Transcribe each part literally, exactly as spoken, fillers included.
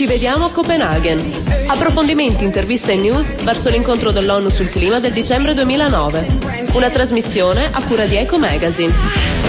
vediamo a Copenaghen. Approfondimenti, interviste e news verso l'incontro dell'ONU sul clima del dicembre duemilanove. Una trasmissione a cura di Eco Magazine.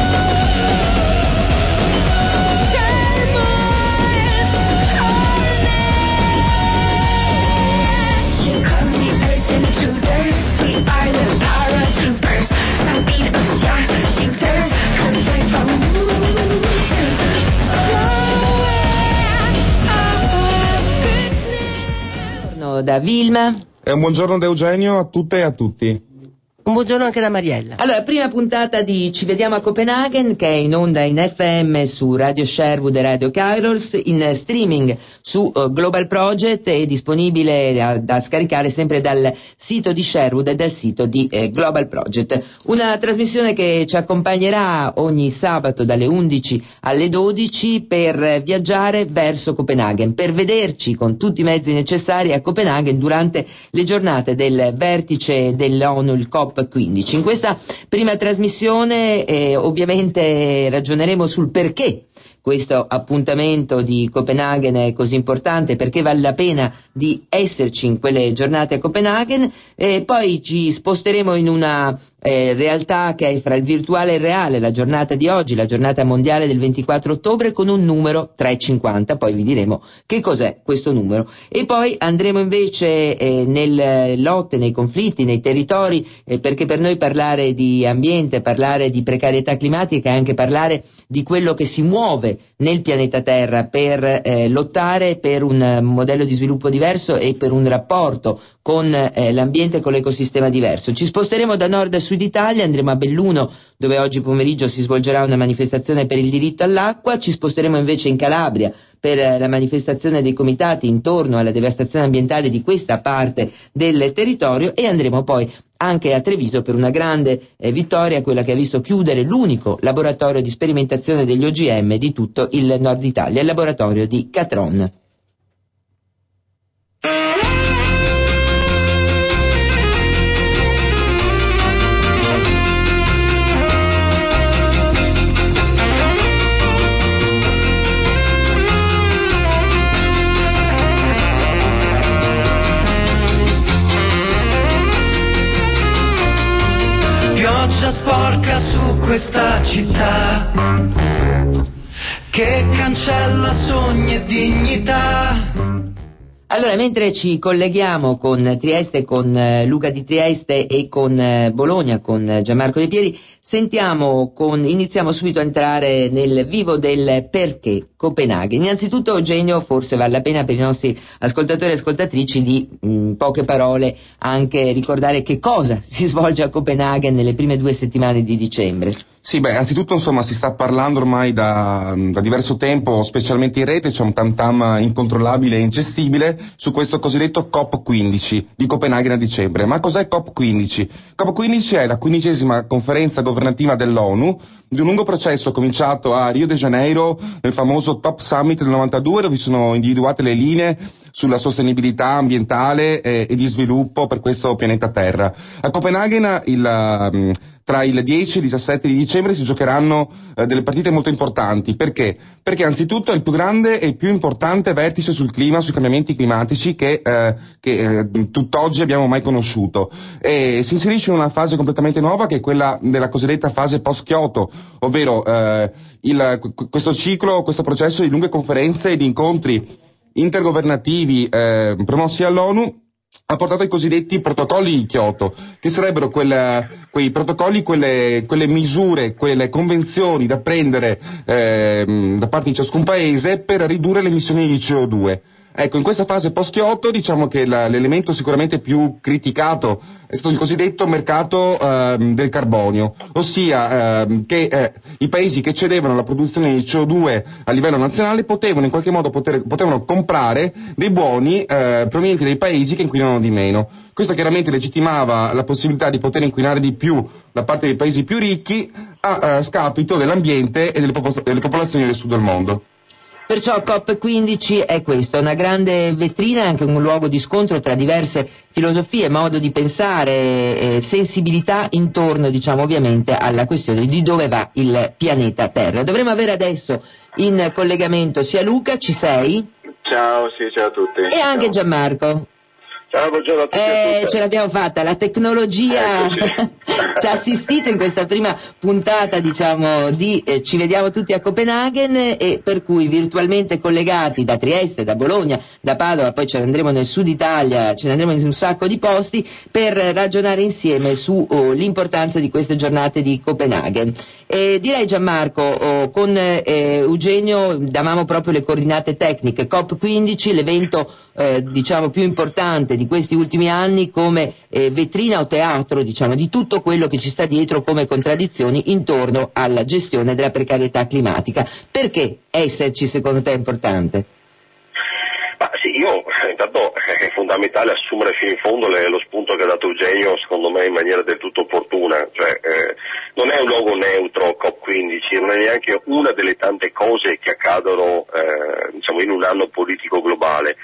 Da Vilma. E un buongiorno da Eugenio a tutte e a tutti. Un buongiorno anche da Mariella. Allora, prima puntata di Ci vediamo a Copenaghen, che è in onda in F M su Radio Sherwood e Radio Kairos, in streaming su uh, Global Project e disponibile da, da scaricare sempre dal sito di Sherwood e dal sito di eh, Global Project. Una trasmissione che ci accompagnerà ogni sabato dalle undici alle dodici per viaggiare verso Copenaghen, per vederci con tutti i mezzi necessari a Copenaghen durante le giornate del vertice dell'ONU, il COP quindici. In questa prima trasmissione eh, ovviamente ragioneremo sul perché questo appuntamento di Copenaghen è così importante, perché vale la pena di esserci in quelle giornate a Copenaghen, e poi ci sposteremo in una eh, realtà che è fra il virtuale e il reale, la giornata di oggi, la giornata mondiale del ventiquattro ottobre, con un numero trecentocinquanta, poi vi diremo che cos'è questo numero. E poi andremo invece eh, nelle lotte, nei conflitti, nei territori, eh, perché per noi parlare di ambiente, parlare di precarietà climatica è anche parlare di quello che si muove nel pianeta Terra per eh, lottare per un modello di sviluppo diverso e per un rapporto con eh, l'ambiente e con l'ecosistema diverso. Ci sposteremo da nord a sud Italia, andremo a Belluno, dove oggi pomeriggio si svolgerà una manifestazione per il diritto all'acqua. Ci sposteremo invece in Calabria per eh, la manifestazione dei comitati intorno alla devastazione ambientale di questa parte del territorio, e andremo poi anche a Treviso per una grande eh, vittoria, quella che ha visto chiudere l'unico laboratorio di sperimentazione degli O G M di tutto il nord Italia, il laboratorio di Catron. Pioggia sporca su questa città che cancella sogni e dignità. Allora, mentre ci colleghiamo con Trieste, con eh, Luca di Trieste e con eh, Bologna, con eh, Gianmarco De Pieri, sentiamo con, iniziamo subito a entrare nel vivo del perché Copenaghen. Innanzitutto, Eugenio, forse vale la pena per i nostri ascoltatori e ascoltatrici di mh, poche parole anche ricordare che cosa si svolge a Copenaghen nelle prime due settimane di dicembre. Sì, beh, anzitutto insomma si sta parlando ormai da, da diverso tempo, specialmente in rete, c'è un tam tam incontrollabile e ingestibile su questo cosiddetto COP quindici di Copenaghen a dicembre. Ma cos'è COP quindici? COP quindici è la quindicesima conferenza governativa dell'ONU di un lungo processo cominciato a Rio de Janeiro nel famoso Top Summit del novantadue, dove sono individuate le linee sulla sostenibilità ambientale e, e di sviluppo per questo pianeta Terra. A Copenaghen il, um, tra il dieci e il diciassette di dicembre si giocheranno uh, delle partite molto importanti. Perché? Perché anzitutto è il più grande e il più importante vertice sul clima, sui cambiamenti climatici che, uh, che uh, tutt'oggi abbiamo mai conosciuto. E si inserisce in una fase completamente nuova, che è quella della cosiddetta fase post-Kyoto, ovvero uh, il, questo ciclo, questo processo di lunghe conferenze e di incontri intergovernativi eh, promossi all'ONU ha portato ai cosiddetti protocolli di Kyoto, che sarebbero quelle, quei protocolli, quelle, quelle misure, quelle convenzioni da prendere eh, da parte di ciascun paese per ridurre le emissioni di C O due. Ecco, in questa fase post-Kyoto diciamo che la, l'elemento sicuramente più criticato è stato il cosiddetto mercato eh, del carbonio, ossia eh, che eh, i paesi che cedevano la produzione di C O due a livello nazionale potevano in qualche modo poter, potevano comprare dei buoni eh, provenienti dai paesi che inquinano di meno. Questo chiaramente legittimava la possibilità di poter inquinare di più da parte dei paesi più ricchi a, a scapito dell'ambiente e delle, popol- delle popolazioni del sud del mondo. Perciò COP quindici è questo, una grande vetrina, anche un luogo di scontro tra diverse filosofie, modo di pensare, eh, sensibilità intorno, diciamo, ovviamente alla questione di dove va il pianeta Terra. Dovremmo avere adesso in collegamento sia Luca, ci sei? Ciao, sì, ciao a tutti. E anche Gianmarco. Ciao, buongiorno a tutti. Eh, a tutte. ce l'abbiamo fatta, la tecnologia ci ha assistito in questa prima puntata, diciamo, di eh, Ci vediamo tutti a Copenaghen, e per cui virtualmente collegati da Trieste, da Bologna, da Padova, poi ce ne andremo nel sud Italia, ce ne andremo in un sacco di posti per ragionare insieme su oh, l'importanza di queste giornate di Copenaghen. E direi, Gianmarco, oh, con eh, Eugenio davamo proprio le coordinate tecniche. COP quindici, l'evento eh, diciamo più importante di questi ultimi anni, come eh, vetrina o teatro, diciamo, di tutto quello che ci sta dietro come contraddizioni intorno alla gestione della precarietà climatica. Perché esserci secondo te è importante? Ma sì, io intanto è fondamentale assumere fino in fondo le, lo spunto che ha dato Eugenio, secondo me in maniera del tutto opportuna, cioè eh, non è un luogo neutro COP quindici, non è neanche una delle tante cose che accadono eh, diciamo in un anno politico globale.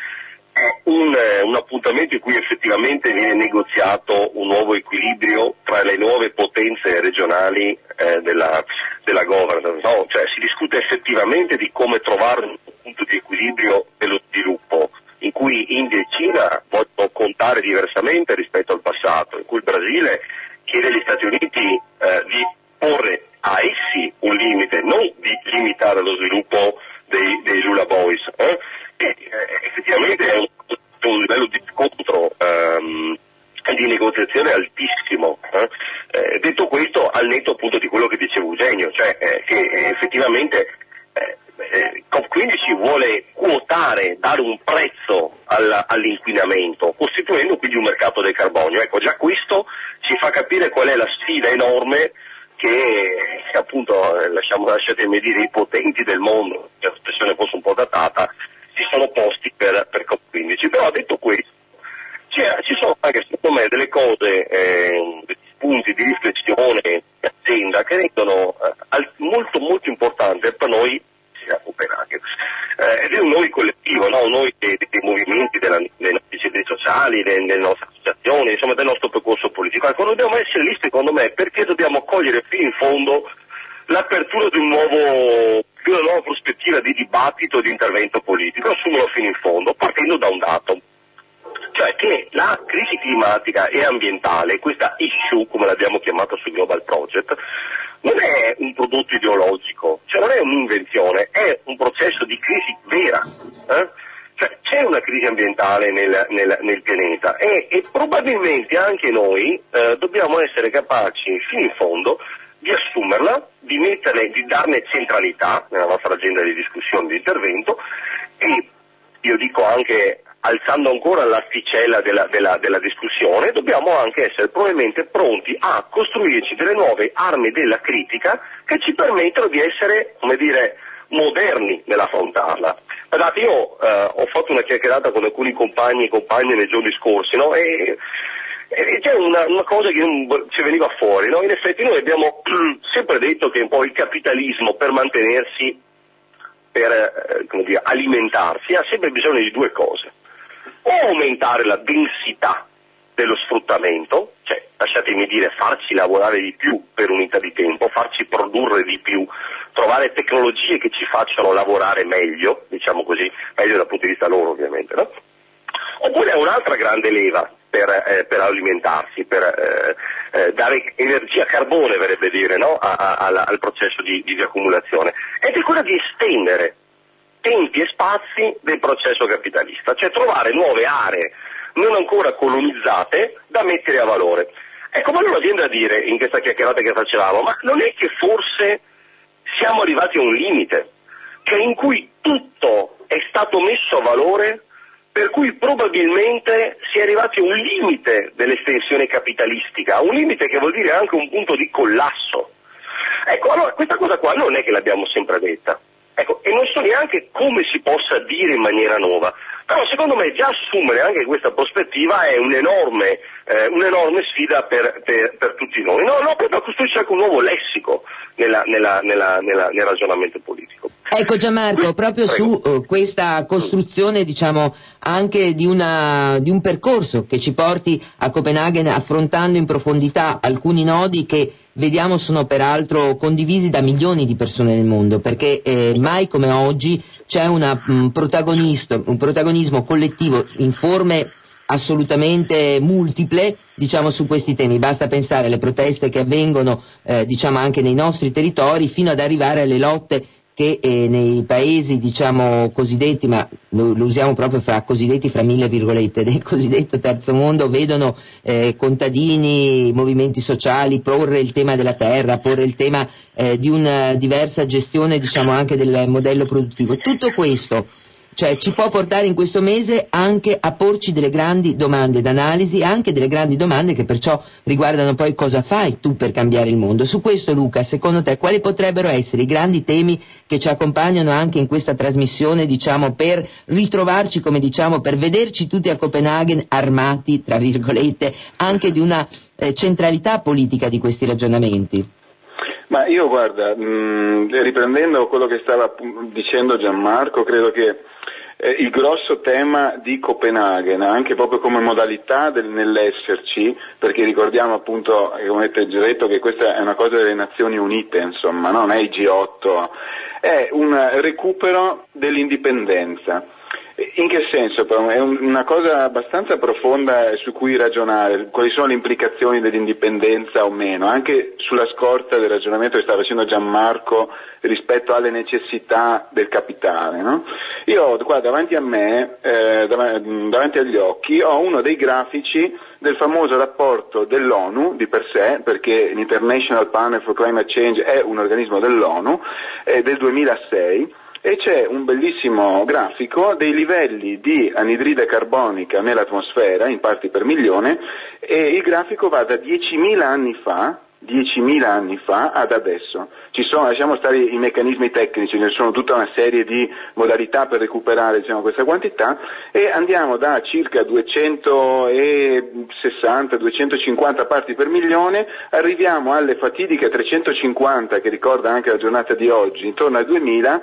Un, un appuntamento in cui effettivamente viene negoziato un nuovo equilibrio tra le nuove potenze regionali eh, della, della governance, no? Cioè si discute effettivamente di come trovare un punto di equilibrio dello sviluppo, in cui India e Cina vogliono contare diversamente rispetto al passato, in cui il Brasile chiede agli Stati Uniti eh, di porre a essi un limite, non di limitare lo sviluppo dei, dei Lula Boys. Eh? E, eh, effettivamente è un, un livello di scontro ehm, di negoziazione altissimo. Eh? Eh, detto questo, al netto appunto di quello che diceva Eugenio, cioè eh, che eh, effettivamente eh, eh, COP quindici vuole quotare, dare un prezzo al, all'inquinamento, costituendo quindi un mercato del carbonio. Ecco, già questo ci fa capire qual è la sfida enorme che appunto, lasciamo, lasciatemi dire, i potenti del mondo, che l'espressione fosse un po' datata, si sono posti per, per COP quindici. Però detto questo, cioè, ci sono anche secondo me delle cose, eh, dei punti di riflessione, di agenda che rendono eh, al, molto molto importante per noi a Copenaghen. Eh, ed è un noi collettivo, no? Noi dei, dei movimenti, della, dei nostri centri sociali, delle, delle nostre associazioni, insomma del nostro percorso politico. Ecco, dobbiamo essere lì secondo me perché dobbiamo cogliere fino in fondo l'apertura di un nuovo, di una nuova prospettiva di dibattito e di intervento politico, assumerlo fino in fondo, partendo da un dato, cioè che la crisi climatica e ambientale, questa issue, come l'abbiamo chiamata sul Global Project, non è un prodotto ideologico, cioè non è un'invenzione, è un processo di crisi vera. Eh? Cioè c'è una crisi ambientale nel, nel, nel pianeta e, e probabilmente anche noi eh, dobbiamo essere capaci fino in fondo di assumerla, di metterle, di darne centralità nella nostra agenda di discussione, di intervento, e io dico anche, alzando ancora l'asticella della, della, della discussione, dobbiamo anche essere probabilmente pronti a costruirci delle nuove armi della critica che ci permettono di essere, come dire, moderni nell'affrontarla. Guardate, io eh, ho fatto una chiacchierata con alcuni compagni e compagne nei giorni scorsi, no? E E c'è una, una cosa che non ci veniva fuori, no? In effetti noi abbiamo sempre detto che un po' il capitalismo per mantenersi, per eh, come dire, alimentarsi, ha sempre bisogno di due cose: o aumentare la densità dello sfruttamento, cioè lasciatemi dire farci lavorare di più per unità di tempo, farci produrre di più, trovare tecnologie che ci facciano lavorare meglio, diciamo così, meglio dal punto di vista loro ovviamente, no? Oppure è un'altra grande leva per, eh, per alimentarsi, per eh, eh, dare energia, carbone verrebbe dire, no? a, a, al, al processo di, di accumulazione, ed è quella di estendere tempi e spazi del processo capitalista, cioè trovare nuove aree non ancora colonizzate da mettere a valore. Ecco, ma allora viene da dire in questa chiacchierata che facevamo, ma non è che forse siamo arrivati a un limite, che in cui tutto è stato messo a valore, per cui probabilmente si è arrivati a un limite dell'estensione capitalistica, un limite che vuol dire anche un punto di collasso. Ecco, allora questa cosa qua non è che l'abbiamo sempre detta, ecco, e non so neanche come si possa dire in maniera nuova, però secondo me già assumere anche questa prospettiva è un'enorme, eh, un'enorme sfida per, per, per tutti noi, no, no, per costruirci anche un nuovo lessico nella, nella, nella, nella, nel ragionamento politico. Ecco Gianmarco, proprio Prego. su uh, questa costruzione, diciamo, anche di, una, di un percorso che ci porti a Copenaghen, affrontando in profondità alcuni nodi che vediamo sono peraltro condivisi da milioni di persone nel mondo, perché eh, mai come oggi c'è una, un, protagonista, un protagonismo collettivo in forme assolutamente multiple, diciamo, su questi temi. Basta pensare alle proteste che avvengono, eh, diciamo, anche nei nostri territori, fino ad arrivare alle lotte che eh, nei paesi, diciamo, cosiddetti, ma lo, lo usiamo proprio fra cosiddetti fra mille virgolette, del cosiddetto terzo mondo, vedono eh, contadini, movimenti sociali porre il tema della terra, porre il tema eh, di una diversa gestione, diciamo, anche del modello produttivo. Tutto questo, cioè, ci può portare in questo mese anche a porci delle grandi domande d'analisi, anche delle grandi domande che perciò riguardano poi cosa fai tu per cambiare il mondo. Su questo, Luca, secondo te quali potrebbero essere i grandi temi che ci accompagnano anche in questa trasmissione, diciamo, per ritrovarci, come diciamo, per vederci tutti a Copenaghen armati, tra virgolette, anche di una eh, centralità politica di questi ragionamenti? Ma io, guarda, mh, riprendendo quello che stava dicendo Gianmarco, credo che eh, il grosso tema di Copenaghen, anche proprio come modalità del, nell'esserci, perché ricordiamo appunto, come avete già detto, che questa è una cosa delle Nazioni Unite, insomma, non è il G otto, è un recupero dell'indipendenza. In che senso? Però? È un, una cosa abbastanza profonda su cui ragionare, quali sono le implicazioni dell'indipendenza o meno, anche sulla scorta del ragionamento che stava facendo Gianmarco rispetto alle necessità del capitale, no? Io qua davanti a me, eh, dav- davanti agli occhi, ho uno dei grafici del famoso rapporto dell'ONU di per sé, perché l'International Panel for Climate Change è un organismo dell'ONU, eh, del duemilasei, e c'è un bellissimo grafico dei livelli di anidride carbonica nell'atmosfera in parti per milione, e il grafico va da diecimila anni fa, diecimila anni fa ad adesso. Ci sono, lasciamo stare i meccanismi tecnici, ce ne sono tutta una serie di modalità per recuperare, diciamo, questa quantità, e andiamo da circa duecentosessanta duecentocinquanta parti per milione, arriviamo alle fatidiche trecentocinquanta, che ricorda anche la giornata di oggi, intorno ai duemila,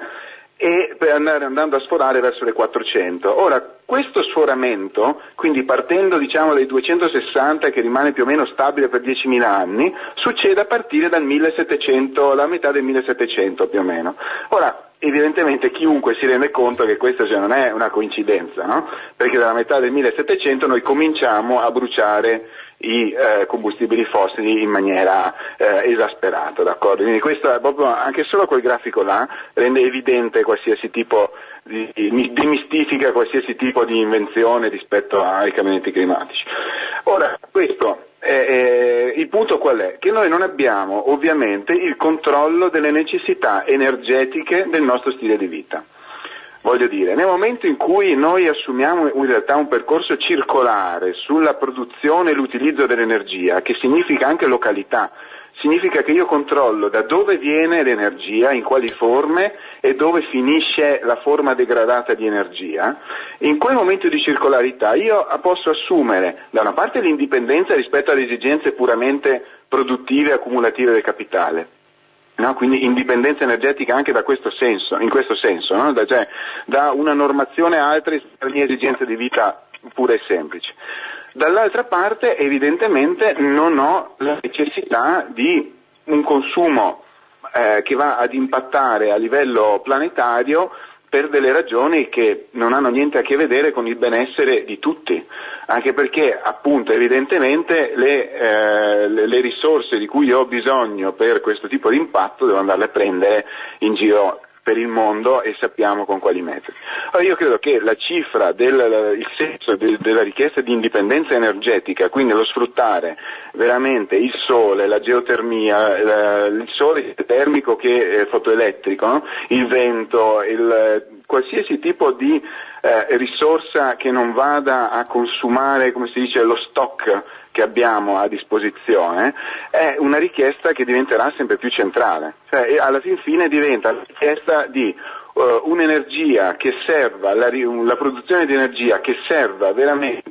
e per andare andando a sforare verso le quattrocento. Ora, questo sforamento, quindi partendo, diciamo, dai duecentosessanta, che rimane più o meno stabile per diecimila anni, succede a partire dal millesettecento, la metà del millesettecento più o meno. Ora, evidentemente chiunque si rende conto che questa, cioè, non è una coincidenza, no? Perché dalla metà del millesettecento noi cominciamo a bruciare i eh, combustibili fossili in maniera eh, esasperata, d'accordo? Quindi questo è proprio, anche solo quel grafico là rende evidente qualsiasi tipo di, demistifica qualsiasi tipo di invenzione rispetto ai cambiamenti climatici. Ora, questo eh, eh, il punto qual è? Che noi non abbiamo ovviamente il controllo delle necessità energetiche del nostro stile di vita. Voglio dire, nel momento in cui noi assumiamo in realtà un percorso circolare sulla produzione e l'utilizzo dell'energia, che significa anche località, significa che io controllo da dove viene l'energia, in quali forme e dove finisce la forma degradata di energia, in quel momento di circolarità io posso assumere da una parte l'indipendenza rispetto alle esigenze puramente produttive e accumulative del capitale. No, quindi indipendenza energetica anche da questo senso, in questo senso, no? da, cioè, da una normazione alta rispetto alle mie esigenze di vita pure e semplici. Dall'altra parte, evidentemente, non ho la necessità di un consumo eh, che va ad impattare a livello planetario per delle ragioni che non hanno niente a che vedere con il benessere di tutti, anche perché appunto evidentemente le, eh, le, le risorse di cui io ho bisogno per questo tipo di impatto devo andarle a prendere in giro per il mondo e sappiamo con quali metodi. Allora io credo che la cifra del il senso de, della richiesta di indipendenza energetica, quindi lo sfruttare veramente il sole, la geotermia, la, il sole termico che eh, fotoelettrico, no? Il vento, il, qualsiasi tipo di eh, risorsa che non vada a consumare, come si dice, lo stock che abbiamo a disposizione, è una richiesta che diventerà sempre più centrale, cioè alla fin fine diventa la richiesta di uh, un'energia che serva, la, la produzione di energia che serva veramente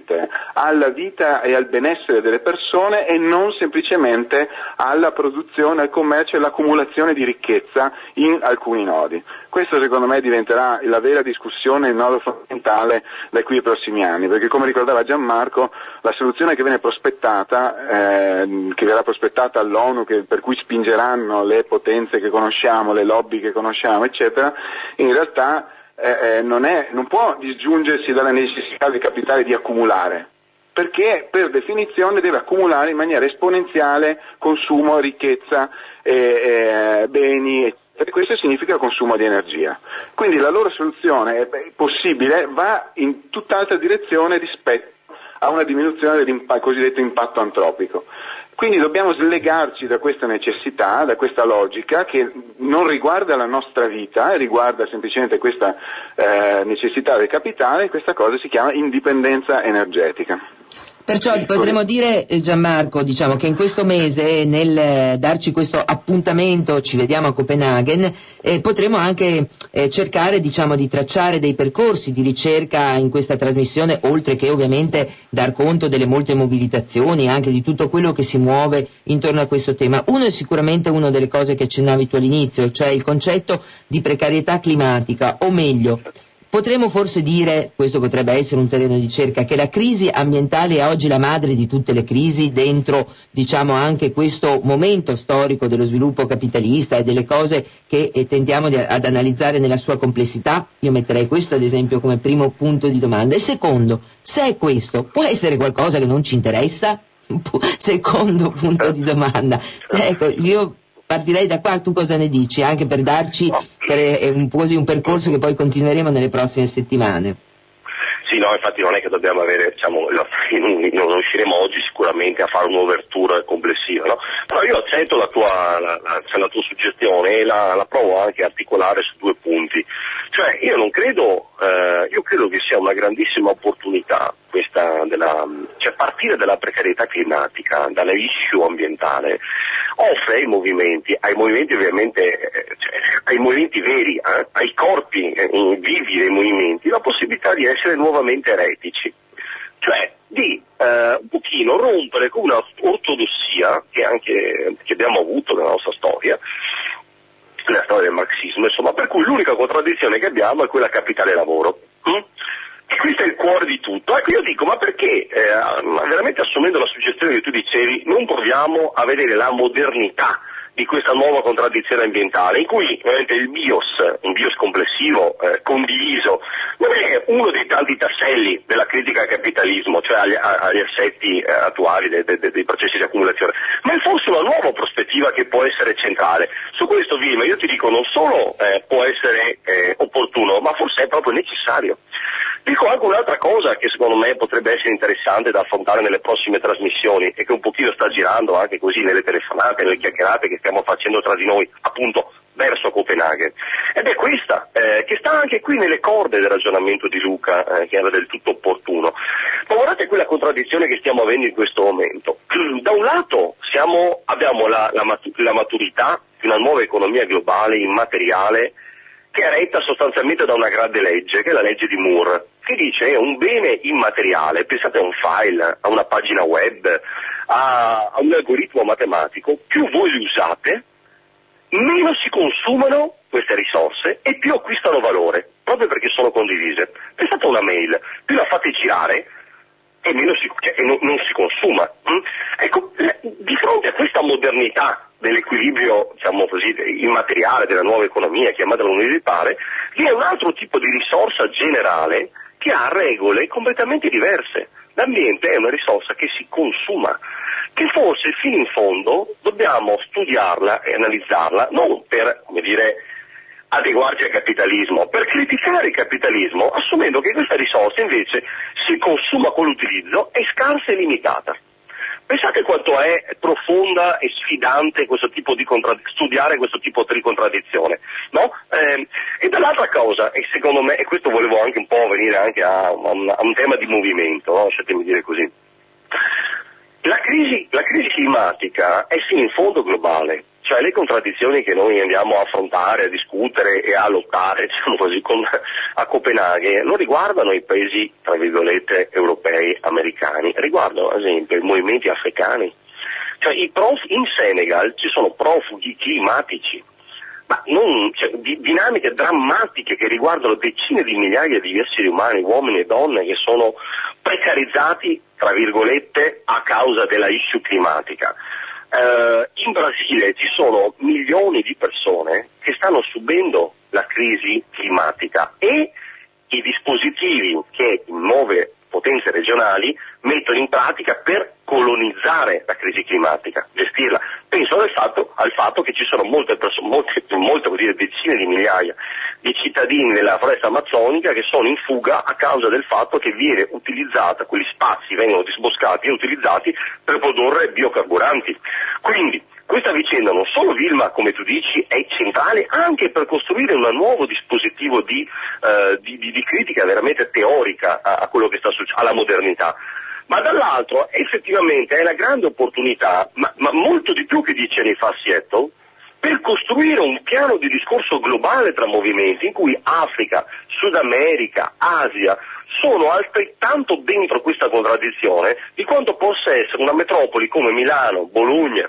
realmente alla vita e al benessere delle persone e non semplicemente alla produzione, al commercio e all'accumulazione di ricchezza in alcuni nodi. Questo secondo me diventerà la vera discussione, il nodo fondamentale da qui ai prossimi anni, perché come ricordava Gianmarco, la soluzione che viene prospettata, eh, che verrà prospettata all'ONU, che, per cui spingeranno le potenze che conosciamo, le lobby che conosciamo, eccetera, in realtà eh, non, è, non può disgiungersi dalla necessità del capitale di accumulare, perché per definizione deve accumulare in maniera esponenziale consumo, ricchezza, eh, eh, beni, eccetera. E questo significa consumo di energia. Quindi la loro soluzione è possibile, va in tutt'altra direzione rispetto a una diminuzione del cosiddetto impatto antropico. Quindi dobbiamo slegarci da questa necessità, da questa logica che non riguarda la nostra vita, riguarda semplicemente questa eh, necessità del capitale, e questa cosa si chiama indipendenza energetica. Perciò potremmo dire, Gianmarco, diciamo che in questo mese, nel eh, darci questo appuntamento, ci vediamo a Copenaghen, eh, potremo anche eh, cercare, diciamo, di tracciare dei percorsi di ricerca in questa trasmissione, oltre che ovviamente dar conto delle molte mobilitazioni, anche di tutto quello che si muove intorno a questo tema. Uno è sicuramente una delle cose che accennavi tu all'inizio, cioè il concetto di precarietà climatica, o meglio, potremmo forse dire, questo potrebbe essere un terreno di ricerca, che la crisi ambientale è oggi la madre di tutte le crisi dentro, diciamo, anche questo momento storico dello sviluppo capitalista e delle cose che eh, tendiamo di, ad analizzare nella sua complessità. Io metterei questo ad esempio come primo punto di domanda. E secondo, se è questo, può essere qualcosa che non ci interessa? Secondo punto di domanda. Ecco, io partirei da qua, tu cosa ne dici? Anche per darci per, eh, un, così un percorso che poi continueremo nelle prossime settimane. Sì, no, infatti non è che dobbiamo avere, diciamo, non riusciremo oggi sicuramente a fare un'overtura complessiva, no? Però io accetto la tua, la, la, cioè la tua suggestione e la, la provo anche a articolare su due punti. Cioè, io non credo, eh, io credo che sia una grandissima opportunità questa della, cioè partire dalla precarietà climatica, dall'issue ambientale, offre ai movimenti, ai movimenti ovviamente, eh, cioè, ai movimenti veri, eh, ai corpi eh, vivi dei movimenti, la possibilità di essere nuovamente eretici, cioè di eh, un pochino rompere con una ortodossia che anche che abbiamo avuto nella nostra storia, nella storia del marxismo, insomma, per cui l'unica contraddizione che abbiamo è quella capitale-lavoro. Mm? E questo è il cuore di tutto. Ecco, io dico, ma perché, eh, veramente assumendo la suggestione che tu dicevi, non proviamo a vedere la modernità di questa nuova contraddizione ambientale, in cui ovviamente il BIOS, un BIOS complessivo, eh, condiviso, non è uno dei tanti tasselli della critica al capitalismo, cioè agli, agli assetti eh, attuali dei, dei, dei processi di accumulazione, ma è forse una nuova prospettiva che può essere centrale. Su questo, Vilma, io ti dico, non solo eh, può essere eh, opportuno, ma forse è proprio necessario. Dico anche un'altra cosa che secondo me potrebbe essere interessante da affrontare nelle prossime trasmissioni e che un pochino sta girando anche così nelle telefonate, nelle chiacchierate che stiamo facendo tra di noi, appunto verso Copenaghen, ed è questa, eh, che sta anche qui nelle corde del ragionamento di Luca, eh, che era del tutto opportuno. Ma guardate quella contraddizione che stiamo avendo in questo momento. Da un lato siamo, abbiamo la, la, mat- la maturità di una nuova economia globale immateriale che è retta sostanzialmente da una grande legge, che è la legge di Moore, che dice è un bene immateriale, pensate a un file, a una pagina web, a, a un algoritmo matematico, più voi li usate, meno si consumano queste risorse e più acquistano valore, proprio perché sono condivise. Pensate a una mail, più la fate girare e meno si, cioè, non, non si consuma. Mm? Ecco, di fronte a questa modernità dell'equilibrio, diciamo così, immateriale della nuova economia, chiamatela come vi pare, vi è un altro tipo di risorsa generale che ha regole completamente diverse. L'ambiente è una risorsa che si consuma, che forse fino in fondo dobbiamo studiarla e analizzarla, non per, come dire, adeguarci al capitalismo, per criticare il capitalismo, assumendo che questa risorsa invece si consuma con l'utilizzo, è scarsa e limitata. Pensate quanto è profonda e sfidante questo tipo di contra- studiare questo tipo di contraddizione, no? Eh, e dall'altra cosa, e secondo me, e questo volevo anche un po' venire anche a, a, un, a un tema di movimento, no? Lasciatemi dire così. La crisi, la crisi climatica è fino in fondo globale, Cioè le contraddizioni che noi andiamo a affrontare, a discutere e a lottare, diciamo così, con, a Copenaghen non riguardano i paesi, tra virgolette, europei, americani, riguardano ad esempio i movimenti africani. Cioè i prof, in Senegal ci sono profughi climatici, ma non, cioè, di, dinamiche drammatiche che riguardano decine di migliaia di esseri umani, uomini e donne, che sono precarizzati, tra virgolette, a causa della issue climatica. Uh, in Brasile ci sono milioni di persone che stanno subendo la crisi climatica e i dispositivi che nuove potenze regionali mettono in pratica per colonizzare la crisi climatica, gestirla. Penso al fatto, al fatto che ci sono molte persone, molte, molte vuol dire decine di migliaia di cittadini della foresta amazzonica che sono in fuga a causa del fatto che viene utilizzata, quegli spazi vengono disboscati e utilizzati per produrre biocarburanti. Quindi questa vicenda non solo, Vilma, come tu dici, è centrale anche per costruire un nuovo dispositivo di, uh, di, di, di critica veramente teorica a, a quello che sta succedendo, alla modernità, ma dall'altro effettivamente è una grande opportunità, ma, ma molto di più che dieci anni fa Seattle, per costruire un piano di discorso globale tra movimenti in cui Africa, Sud America, Asia sono altrettanto dentro questa contraddizione di quanto possa essere una metropoli come Milano, Bologna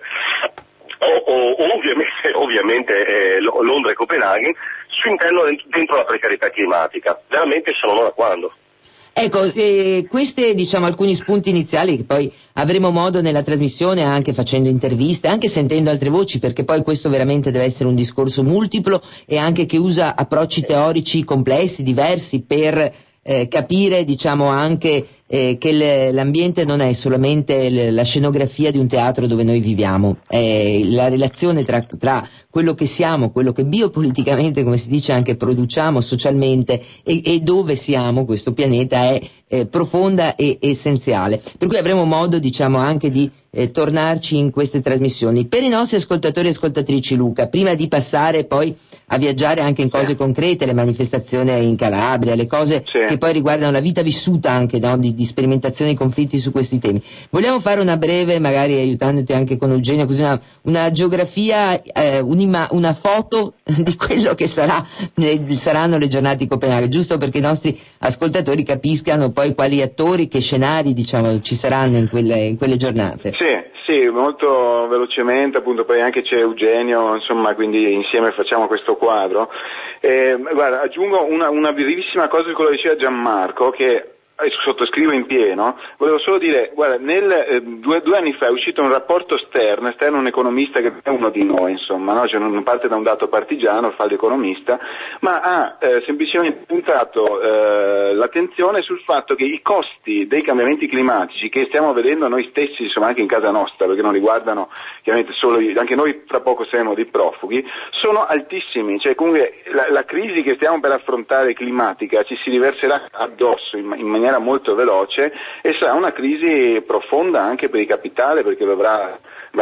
o, o, o ovviamente, ovviamente eh, Londra e Copenaghen su interno dentro la precarietà climatica. Veramente se non da quando. Ecco, eh, questi diciamo alcuni spunti iniziali che poi avremo modo nella trasmissione, anche facendo interviste, anche sentendo altre voci, perché poi questo veramente deve essere un discorso multiplo e anche che usa approcci teorici complessi, diversi, per eh, capire diciamo anche eh, che l- l'ambiente non è solamente l- la scenografia di un teatro dove noi viviamo, è la relazione tra, tra quello che siamo, quello che biopoliticamente, come si dice, anche produciamo socialmente e, e dove siamo, questo pianeta è eh, profonda e essenziale. Per cui avremo modo, diciamo, anche di eh, tornarci in queste trasmissioni. Per i nostri ascoltatori e ascoltatrici, Luca, prima di passare poi a viaggiare anche in cose concrete, le manifestazioni in Calabria, le cose sì. che poi riguardano la vita vissuta anche, no, di, di sperimentazione e conflitti su questi temi. Vogliamo fare una breve, magari aiutandoti anche con Eugenio, così una, una geografia, eh, un'ima, una foto di quello che sarà, eh, saranno le giornate di Copenaghen, giusto perché i nostri ascoltatori capiscano poi quali attori, che scenari diciamo ci saranno in quelle, in quelle giornate. Sì. Sì, molto velocemente, appunto, poi anche c'è Eugenio, insomma, quindi insieme facciamo questo quadro. Eh, guarda, aggiungo una, una brevissima cosa di quello che diceva Gianmarco, che sottoscrivo in pieno. Volevo solo dire, guarda, nel, eh, due, due anni fa è uscito un rapporto Stern, Stern è un economista che è uno di noi, insomma, no? Cioè non parte da un dato partigiano, fa l'economista, ma ha eh, semplicemente puntato eh, l'attenzione sul fatto che i costi dei cambiamenti climatici che stiamo vedendo noi stessi, insomma, anche in casa nostra, perché non riguardano chiaramente solo, anche noi fra poco saremo dei profughi, sono altissimi, cioè comunque la, la crisi che stiamo per affrontare climatica ci si riverserà addosso in, in maniera molto veloce e sarà una crisi profonda anche per il capitale, perché dovrà,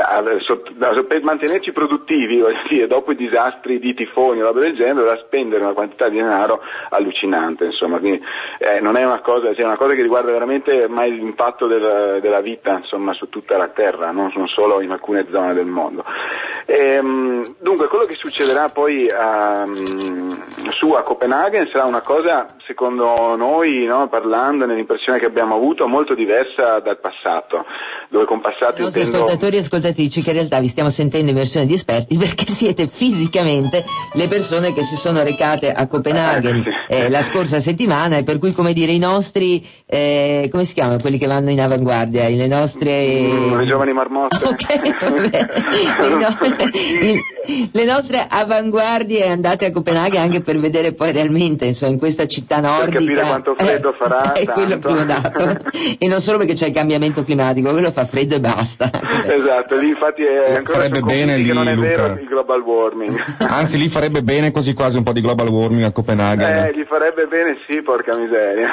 per mantenerci produttivi, dire, dopo i disastri di tifoni o roba del genere, dovrà spendere una quantità di denaro allucinante, insomma, quindi eh, non è una cosa, cioè, una cosa che riguarda veramente ormai l'impatto del, della vita, insomma, su tutta la terra, no? Non solo in alcune zone del mondo. Ehm, dunque quello che succederà poi a, su a Copenaghen sarà una cosa, secondo noi, no, parlando nell'impressione che abbiamo avuto, molto diversa dal passato, dove con passato I nostri intendo... ascoltatori e ascoltatrici che in realtà vi stiamo sentendo in versione di esperti perché siete fisicamente le persone che si sono recate a Copenaghen eh, sì. eh, la scorsa settimana, e per cui, come dire, i nostri eh, come si chiamano quelli che vanno in avanguardia, le nostre mm, le giovani marmotte. Okay, le, no, le nostre avanguardie andate a Copenaghen anche per vedere poi realmente, insomma, in questa città nordica, per capire quanto freddo eh, farà, è tanto. quello primo dato e non solo perché c'è il cambiamento climatico, quello fa freddo e basta. Esatto, lì infatti è ancora farebbe bene lì, che non è Luca. vero il global warming. Anzi, lì farebbe bene quasi quasi un po' di global warming a Copenaghen. Eh, gli farebbe bene, sì, porca miseria.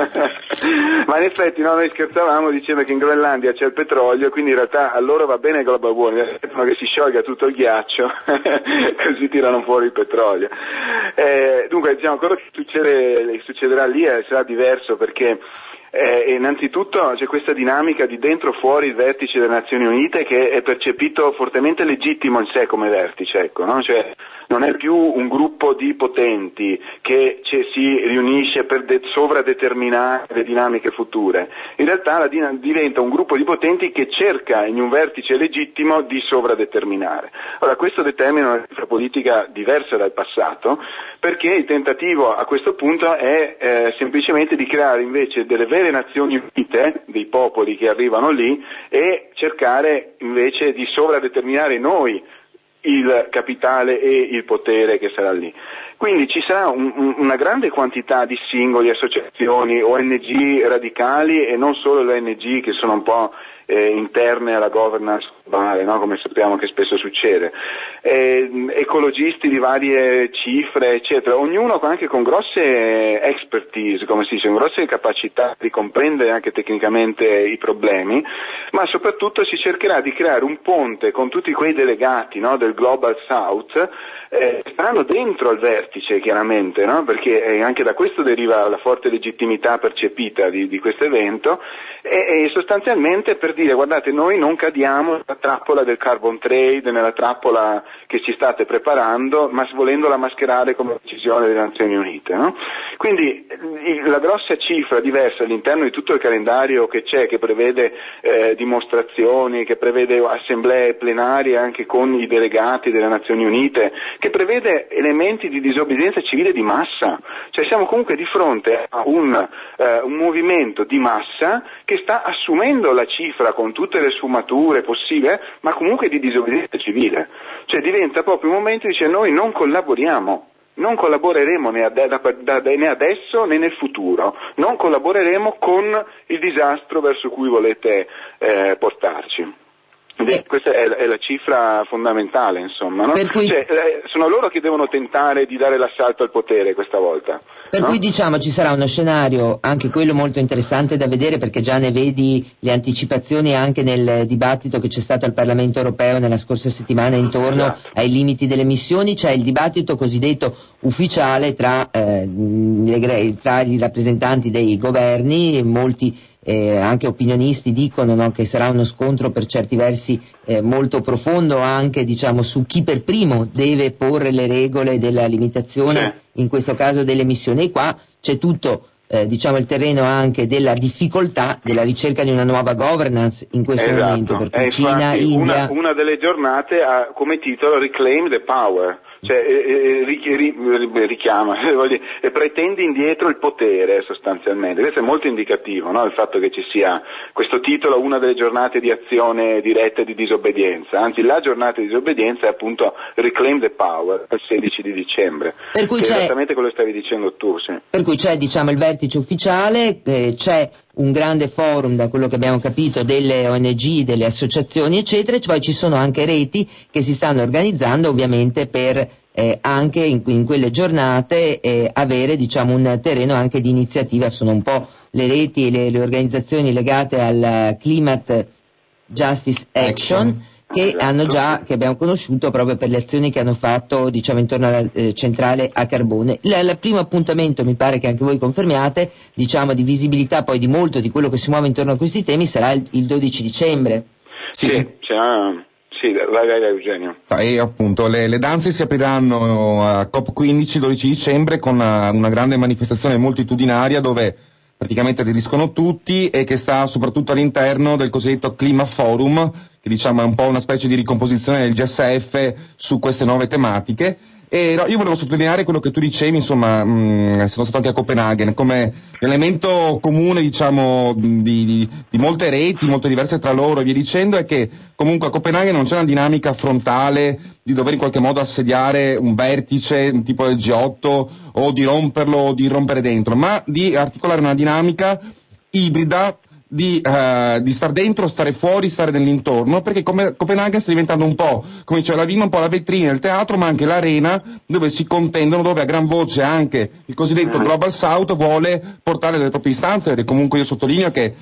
Ma in effetti no, noi scherzavamo dicendo che in Groenlandia c'è il petrolio, quindi in realtà a loro va bene il global warming, aspettano che si sciolga tutto il ghiaccio così tirano fuori il petrolio. Eh, dunque, diciamo, quello che succede, succederà lì sarà diverso perché Eh, innanzitutto c'è questa dinamica di dentro fuori il vertice delle Nazioni Unite che è percepito fortemente legittimo in sé come vertice, ecco, no? Cioè, non è più un gruppo di potenti che ci, si riunisce per de- sovradeterminare le dinamiche future. In realtà la din- diventa un gruppo di potenti che cerca in un vertice legittimo di sovradeterminare. Ora, questo determina una cifra politica diversa dal passato, perché il tentativo a questo punto è eh, semplicemente di creare invece delle vere Nazioni Unite, dei popoli che arrivano lì, e cercare invece di sovradeterminare noi il capitale e il potere che sarà lì. Quindi ci sarà un, un, una grande quantità di singoli, associazioni, O N G radicali e non solo le O N G che sono un po' eh, interne alla governance globale, no? Come sappiamo che spesso succede, eh, ecologisti di varie cifre, eccetera, ognuno anche con grosse expertise, come si dice, con grosse capacità di comprendere anche tecnicamente i problemi, ma soprattutto si cercherà di creare un ponte con tutti quei delegati, no, del Global South, eh, stanno dentro al vertice chiaramente, no? Perché eh, anche da questo deriva la forte legittimità percepita di, di questo evento, e, e sostanzialmente per dire guardate, noi non cadiamo nella trappola del carbon trade, nella trappola che ci state preparando, ma volendola mascherare come decisione delle Nazioni Unite, no? Quindi la grossa cifra diversa all'interno di tutto il calendario che c'è, che prevede eh, dimostrazioni, che prevede assemblee plenarie anche con i delegati delle Nazioni Unite, che prevede elementi di disobbedienza civile di massa, cioè siamo comunque di fronte a un, eh, un movimento di massa che sta assumendo la cifra con tutte le sfumature possibili, ma comunque di disobbedienza civile, cioè diventa proprio un momento di dire noi non collaboriamo. Non collaboreremo né, ad, da, da, né adesso né nel futuro, non collaboreremo con il disastro verso cui volete eh, portarci. Eh. Questa è, è la cifra fondamentale, insomma, no? Per cui... cioè, eh, sono loro che devono tentare di dare l'assalto al potere questa volta. Per no? cui diciamo ci sarà uno scenario, anche quello molto interessante da vedere, perché già ne vedi le anticipazioni anche nel dibattito che c'è stato al Parlamento Europeo nella scorsa settimana intorno esatto. ai limiti delle emissioni. C'è il dibattito cosiddetto ufficiale tra, eh, le, tra i rappresentanti dei governi, molti Eh, anche opinionisti dicono, no, che sarà uno scontro per certi versi eh, molto profondo anche, diciamo, su chi per primo deve porre le regole della limitazione, sì. in questo caso delle emissioni. E qua c'è tutto eh, diciamo il terreno anche della difficoltà della ricerca di una nuova governance in questo esatto. momento, per cui eh, Cina, India. Una, una delle giornate ha come titolo Reclaim the Power. Cioè eh, eh, richiama, e pretende indietro il potere sostanzialmente. Questo è molto indicativo, no? Il fatto che ci sia questo titolo, una delle giornate di azione diretta e di disobbedienza, anzi la giornata di disobbedienza è appunto Reclaim the Power, il sedici di dicembre, per cui che c'è, è esattamente quello che stavi dicendo tu. Sì. Per cui c'è, diciamo, il vertice ufficiale, eh, c'è un grande forum, da quello che abbiamo capito, delle O N G, delle associazioni eccetera, e poi ci sono anche reti che si stanno organizzando ovviamente per eh, anche in, in quelle giornate eh, avere, diciamo, un terreno anche di iniziativa. Sono un po' le reti e le, le organizzazioni legate al Climate Justice Action che esatto. hanno già, che abbiamo conosciuto proprio per le azioni che hanno fatto, diciamo, intorno alla eh, centrale a carbone. Il, il primo appuntamento, mi pare che anche voi confermiate, diciamo, di visibilità poi di molto di quello che si muove intorno a questi temi sarà il, il dodici dicembre. Sì, sì c'è, sì, vai, vai, vai Eugenio. E appunto le, le danze si apriranno a COP quindici dodici dicembre con una, una grande manifestazione moltitudinaria dove praticamente aderiscono tutti e che sta soprattutto all'interno del cosiddetto Clima Forum, che diciamo è un po' una specie di ricomposizione del G S F su queste nuove tematiche. E no, io volevo sottolineare quello che tu dicevi, insomma, mh, sono stato anche a Copenaghen, come l'elemento comune, diciamo, di, di, di molte reti, molto diverse tra loro e via dicendo, è che comunque a Copenaghen non c'è una dinamica frontale di dover in qualche modo assediare un vertice, un tipo del G otto, o di romperlo o di rompere dentro, ma di articolare una dinamica ibrida, di, uh, di star dentro, stare fuori, stare nell'intorno, perché come Copenaghen sta diventando un po', come diceva Lavinia, un po' la vetrina, il teatro, ma anche l'arena dove si contendono, dove a gran voce anche il cosiddetto Global South vuole portare le proprie istanze, e comunque io sottolineo che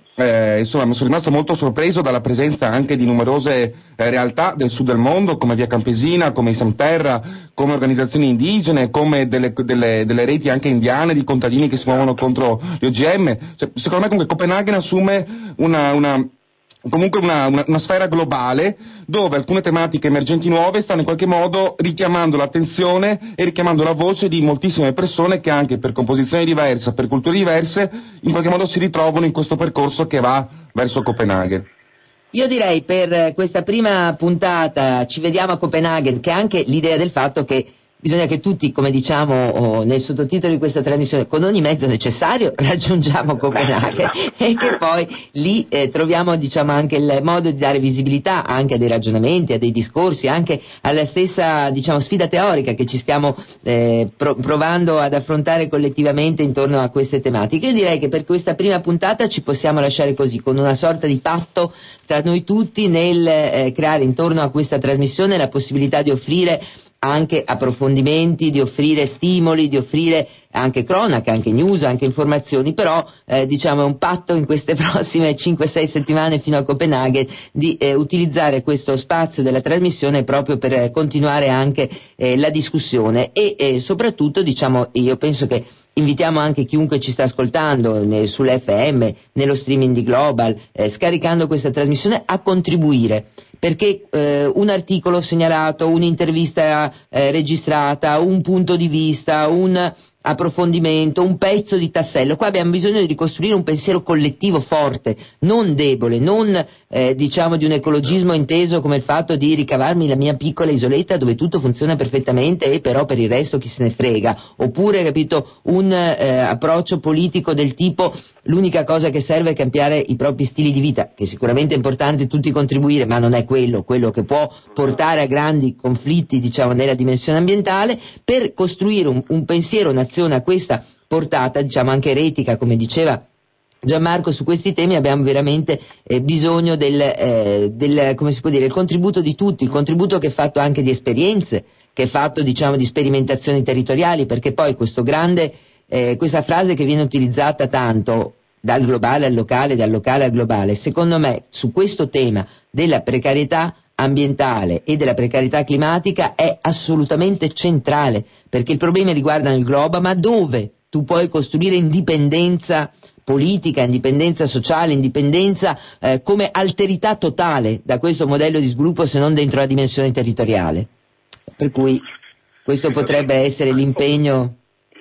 Eh, insomma, sono rimasto molto sorpreso dalla presenza anche di numerose eh, realtà del sud del mondo, come Via Campesina, come Isam Terra, come organizzazioni indigene, come delle, delle, delle reti anche indiane di contadini che si muovono contro gli O G M. Cioè, secondo me comunque Copenaghen assume una, una comunque una, una, una sfera globale dove alcune tematiche emergenti nuove stanno in qualche modo richiamando l'attenzione e richiamando la voce di moltissime persone che anche per composizioni diverse, per culture diverse, in qualche modo si ritrovano in questo percorso che va verso Copenaghen. Io direi per questa prima puntata ci vediamo a Copenaghen, che è anche l'idea del fatto che bisogna che tutti, come diciamo oh, nel sottotitolo di questa trasmissione, con ogni mezzo necessario raggiungiamo Copenaghen e che poi lì eh, troviamo diciamo anche il modo di dare visibilità anche a dei ragionamenti, a dei discorsi, anche alla stessa diciamo sfida teorica che ci stiamo eh, pro- provando ad affrontare collettivamente intorno a queste tematiche. Io direi che per questa prima puntata ci possiamo lasciare così, con una sorta di patto tra noi tutti nel eh, creare intorno a questa trasmissione la possibilità di offrire anche approfondimenti, di offrire stimoli, di offrire anche cronaca, anche news, anche informazioni, però eh, diciamo è un patto in queste prossime cinque sei settimane fino a Copenaghen di eh, utilizzare questo spazio della trasmissione proprio per eh, continuare anche eh, la discussione e eh, soprattutto diciamo io penso che invitiamo anche chiunque ci sta ascoltando ne, sull'F M, nello streaming di Global, eh, scaricando questa trasmissione a contribuire, perché eh, un articolo segnalato, un'intervista eh, registrata, un punto di vista, un approfondimento, un pezzo di tassello, qua abbiamo bisogno di ricostruire un pensiero collettivo forte, non debole, non eh, diciamo di un ecologismo inteso come il fatto di ricavarmi la mia piccola isoletta dove tutto funziona perfettamente e però per il resto chi se ne frega, oppure capito un eh, approccio politico del tipo l'unica cosa che serve è cambiare i propri stili di vita, che sicuramente è importante tutti contribuire, ma non è quello, quello che può portare a grandi conflitti diciamo nella dimensione ambientale, per costruire un, un pensiero, un'azione a questa portata, diciamo anche eretica, come diceva Gianmarco, su questi temi abbiamo veramente eh, bisogno del, eh, del, come si può dire, il contributo di tutti, il contributo che è fatto anche di esperienze, che è fatto diciamo di sperimentazioni territoriali, perché poi questo grande Eh, questa frase che viene utilizzata tanto dal globale al locale, dal locale al globale, secondo me su questo tema della precarietà ambientale e della precarietà climatica è assolutamente centrale, perché il problema riguarda il globo, ma dove tu puoi costruire indipendenza politica, indipendenza sociale, indipendenza eh, come alterità totale da questo modello di sviluppo se non dentro la dimensione territoriale. Per cui questo potrebbe essere l'impegno.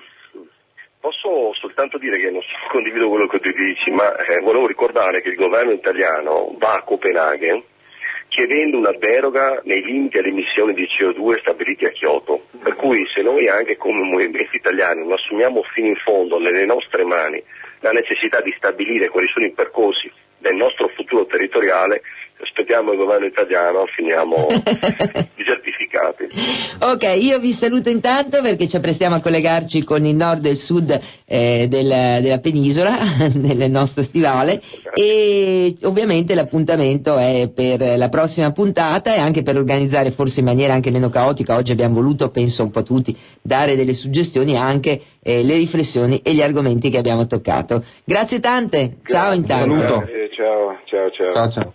Posso soltanto dire che non condivido quello che tu dici, ma eh, volevo ricordare che il governo italiano va a Copenaghen chiedendo una deroga nei limiti alle emissioni di C O due stabiliti a Kyoto. Per cui se noi anche come movimento italiano non assumiamo fino in fondo nelle nostre mani la necessità di stabilire quali sono i percorsi del nostro futuro territoriale, aspettiamo il governo italiano, finiamo desertificati. Ok, io vi saluto intanto perché ci apprestiamo a collegarci con il nord e il sud eh, del, della penisola nel nostro stivale e ovviamente l'appuntamento è per la prossima puntata e anche per organizzare forse in maniera anche meno caotica. Oggi abbiamo voluto, penso un po' tutti, dare delle suggestioni anche eh, le riflessioni e gli argomenti che abbiamo toccato. Grazie tante, Grazie. ciao intanto. Saluto. Eh, ciao, ciao, ciao. Ciao, ciao.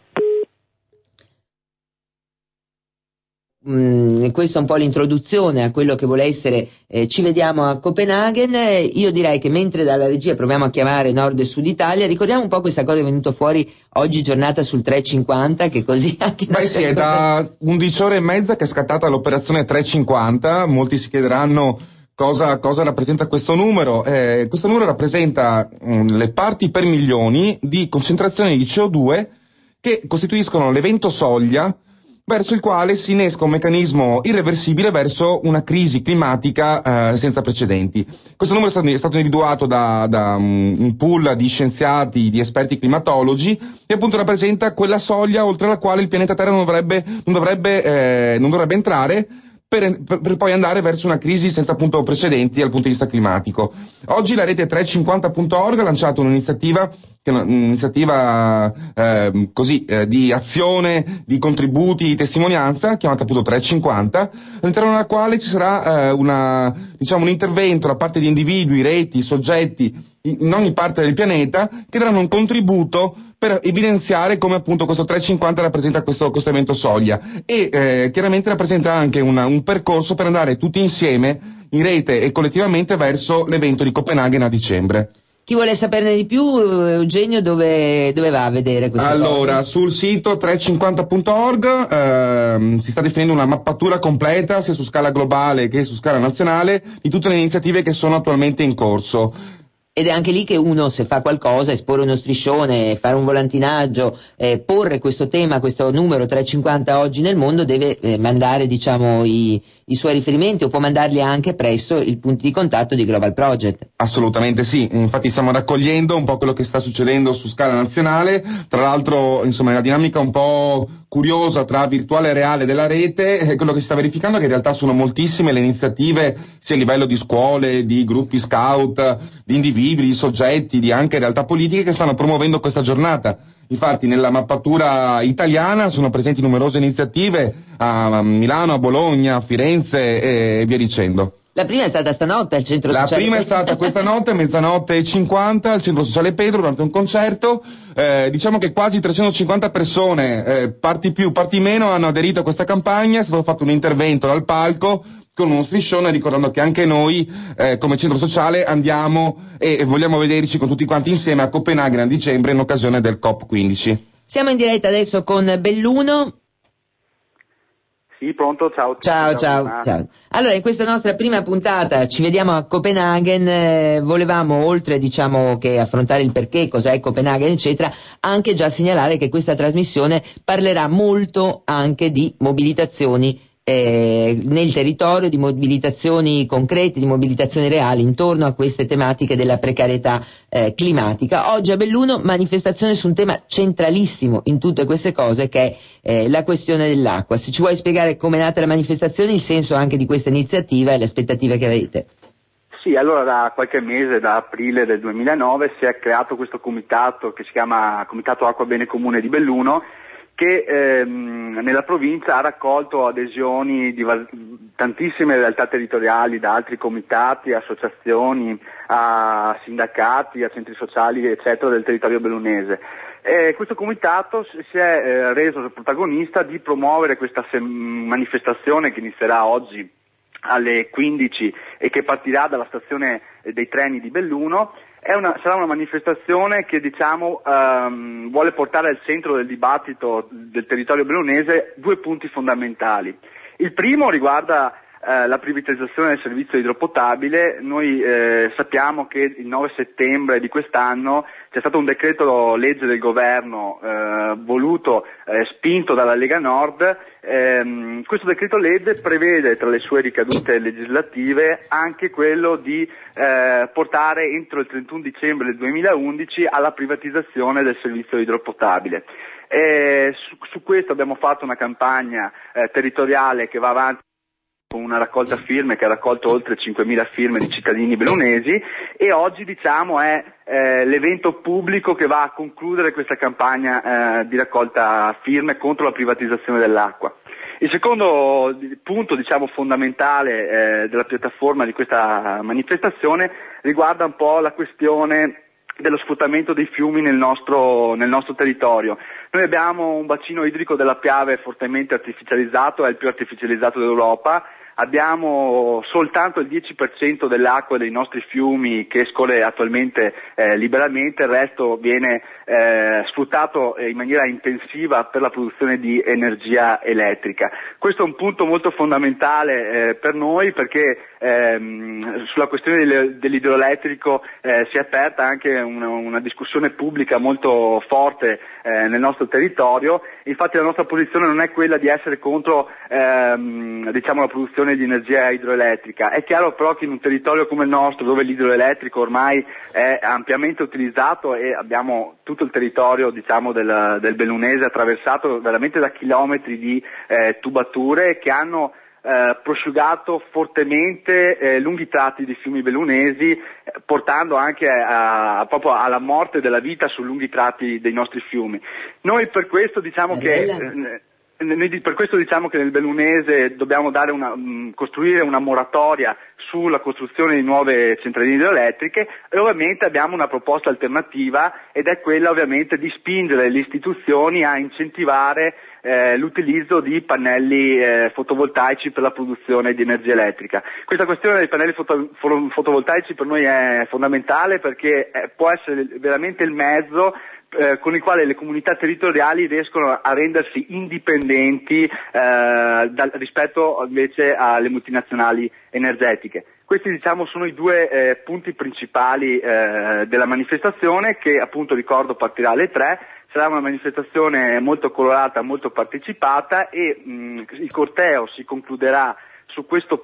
Mm, questa è un po' l'introduzione a quello che vuole essere eh, ci vediamo a Copenaghen. Eh, io direi che mentre dalla regia proviamo a chiamare Nord e Sud Italia, ricordiamo un po' questa cosa che è venuta fuori oggi giornata sul trecentocinquanta, che così anche Beh sì, è da undici ore e mezza che è scattata l'operazione trecentocinquanta, molti si chiederanno cosa, cosa rappresenta questo numero. Eh, questo numero rappresenta mh, le parti per milioni di concentrazione di C O due che costituiscono l'evento soglia verso il quale si innesca un meccanismo irreversibile verso una crisi climatica eh, senza precedenti. Questo numero è stato, è stato individuato da, da um, un pool di scienziati, di esperti climatologi, e appunto rappresenta quella soglia oltre la quale il pianeta Terra non dovrebbe, non dovrebbe, eh, non dovrebbe entrare per, per, per poi andare verso una crisi senza appunto precedenti dal punto di vista climatico. Oggi la rete trecentocinquanta punto org ha lanciato un'iniziativa che è un'iniziativa eh, così eh, di azione, di contributi, di testimonianza, chiamata appunto trecentocinquanta, all'interno della quale ci sarà eh, una, diciamo, un intervento da parte di individui, reti, soggetti in ogni parte del pianeta che daranno un contributo per evidenziare come appunto questo trecentocinquanta rappresenta questo, questo evento soglia e eh, chiaramente rappresenta anche una, un percorso per andare tutti insieme in rete e collettivamente verso l'evento di Copenaghen a dicembre. Chi vuole saperne di più, Eugenio, dove, dove va a vedere queste allora, cose? sul sito trecentocinquanta punto org ehm, si sta definendo una mappatura completa sia su scala globale che su scala nazionale di tutte le iniziative che sono attualmente in corso. Ed è anche lì che uno, se fa qualcosa, esporre uno striscione, fare un volantinaggio, eh, porre questo tema, questo numero trecentocinquanta oggi nel mondo, deve eh, mandare, diciamo, i, i suoi riferimenti, o può mandarli anche presso il punto di contatto di Global Project. Assolutamente sì, infatti stiamo raccogliendo un po' quello che sta succedendo su scala nazionale, tra l'altro insomma è una dinamica un po' curiosa tra virtuale e reale della rete, e quello che si sta verificando è che in realtà sono moltissime le iniziative sia a livello di scuole, di gruppi scout, di individui, di soggetti, di anche realtà politiche che stanno promuovendo questa giornata. Infatti nella mappatura italiana sono presenti numerose iniziative a Milano, a Bologna, a Firenze e via dicendo. La prima è stata stanotte al centro La sociale. prima è stata questa notte, mezzanotte e cinquanta, al centro sociale Pedro, durante un concerto. Eh, diciamo che quasi trecentocinquanta persone, eh, parti più, parti meno, hanno aderito a questa campagna. È stato fatto un intervento dal palco con uno striscione, ricordando che anche noi, eh, come centro sociale, andiamo e, e vogliamo vederci con tutti quanti insieme a Copenaghen a dicembre in occasione del COP quindici. Siamo in diretta adesso con Belluno. Sì, pronto, ciao. Ciao, ciao, ciao, ciao. Allora, in questa nostra prima puntata ci vediamo a Copenaghen, eh, volevamo, oltre, diciamo, che affrontare il perché, cos'è Copenaghen, eccetera, anche già segnalare che questa trasmissione parlerà molto anche di mobilitazioni Eh, nel territorio, di mobilitazioni concrete, di mobilitazioni reali intorno a queste tematiche della precarietà eh, climatica. Oggi a Belluno manifestazione su un tema centralissimo in tutte queste cose, che è eh, la questione dell'acqua. Se ci vuoi spiegare come è nata la manifestazione, il senso anche di questa iniziativa e le aspettative che avete. Sì, allora da qualche mese, da aprile del duemilanove, si è creato questo comitato che si chiama Comitato Acqua Bene Comune di Belluno, che ehm, nella provincia ha raccolto adesioni di va- tantissime realtà territoriali, da altri comitati, associazioni, a sindacati, a centri sociali, eccetera, del territorio bellunese. E questo comitato si è eh, reso protagonista di promuovere questa sem- manifestazione che inizierà oggi alle quindici e che partirà dalla stazione dei treni di Belluno. È una, sarà una manifestazione che, diciamo, um, vuole portare al centro del dibattito del territorio bellunese due punti fondamentali. Il primo riguarda eh, la privatizzazione del servizio idropotabile. Noi eh, sappiamo che il nove settembre di quest'anno c'è stato un decreto legge del governo eh, voluto, eh, spinto dalla Lega Nord. Ehm, questo decreto legge prevede, tra le sue ricadute legislative, anche quello di eh, portare entro il trentuno dicembre del duemilaundici alla privatizzazione del servizio idropotabile. E su, su questo abbiamo fatto una campagna eh, territoriale che va avanti con una raccolta firme che ha raccolto oltre cinquemila firme di cittadini bellunesi, e oggi, diciamo, è eh, l'evento pubblico che va a concludere questa campagna eh, di raccolta firme contro la privatizzazione dell'acqua. Il secondo punto, diciamo, fondamentale eh, della piattaforma di questa manifestazione riguarda un po' la questione dello sfruttamento dei fiumi nel nostro, nel nostro territorio. Noi abbiamo un bacino idrico della Piave fortemente artificializzato, è il più artificializzato d'Europa. Abbiamo soltanto il dieci per cento dell'acqua dei nostri fiumi che scorre attualmente eh, liberamente, il resto viene eh, sfruttato in maniera intensiva per la produzione di energia elettrica. Questo è un punto molto fondamentale eh, per noi, perché ehm, sulla questione del, dell'idroelettrico eh, si è aperta anche una, una discussione pubblica molto forte eh, nel nostro territorio. Infatti la nostra posizione non è quella di essere contro ehm, diciamo la produzione di energia idroelettrica. È chiaro però che in un territorio come il nostro, dove l'idroelettrico ormai è ampiamente utilizzato e abbiamo tutto il territorio, diciamo, del, del bellunese attraversato veramente da chilometri di eh, tubature che hanno eh, prosciugato fortemente eh, lunghi tratti di fiumi bellunesi, eh, portando anche a, a, proprio alla morte della vita su lunghi tratti dei nostri fiumi. Noi per questo diciamo che eh, Noi per questo diciamo che nel bellunese dobbiamo dare una, mh, costruire una moratoria sulla costruzione di nuove centraline idroelettriche, e ovviamente abbiamo una proposta alternativa, ed è quella ovviamente di spingere le istituzioni a incentivare eh, l'utilizzo di pannelli eh, fotovoltaici per la produzione di energia elettrica. Questa questione dei pannelli foto, fotovoltaici per noi è fondamentale, perché eh, può essere veramente il mezzo Eh, con il quale le comunità territoriali riescono a rendersi indipendenti eh, da, rispetto invece alle multinazionali energetiche. Questi diciamo sono i due eh, punti principali eh, della manifestazione, che appunto ricordo partirà alle tre. Sarà una manifestazione molto colorata, molto partecipata, e mh, il corteo si concluderà su questo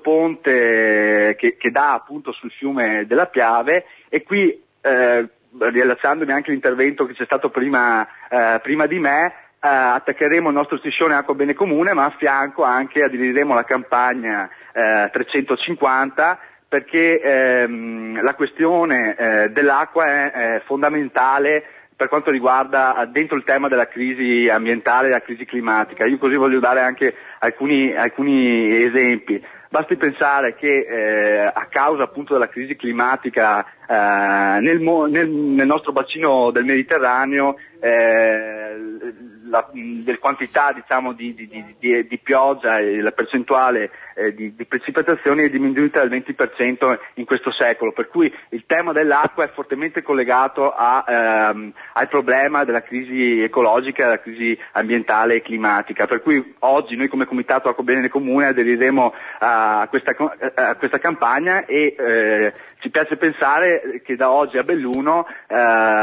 ponte che, che dà appunto sul fiume della Piave, e qui eh, riallacciandomi anche all'intervento che c'è stato prima, eh, prima di me, eh, attaccheremo il nostro striscione Acqua Bene Comune, ma a fianco anche aderiremo alla campagna eh, trecentocinquanta, perché ehm, la questione eh, dell'acqua è, è fondamentale per quanto riguarda dentro il tema della crisi ambientale e della crisi climatica. Io così voglio dare anche alcuni, alcuni esempi. Basti pensare che eh, a causa appunto della crisi climatica eh, nel, mo- nel, nel nostro bacino del Mediterraneo eh, la del quantità diciamo di, di, di, di pioggia e la percentuale eh, di, di precipitazioni è diminuita del venti per cento in questo secolo, per cui il tema dell'acqua è fortemente collegato a, ehm, al problema della crisi ecologica, della crisi ambientale e climatica, per cui oggi noi come Comitato Acqua Bene Comune aderiremo a questa, a questa campagna, e eh, ci piace pensare che da oggi a Belluno eh,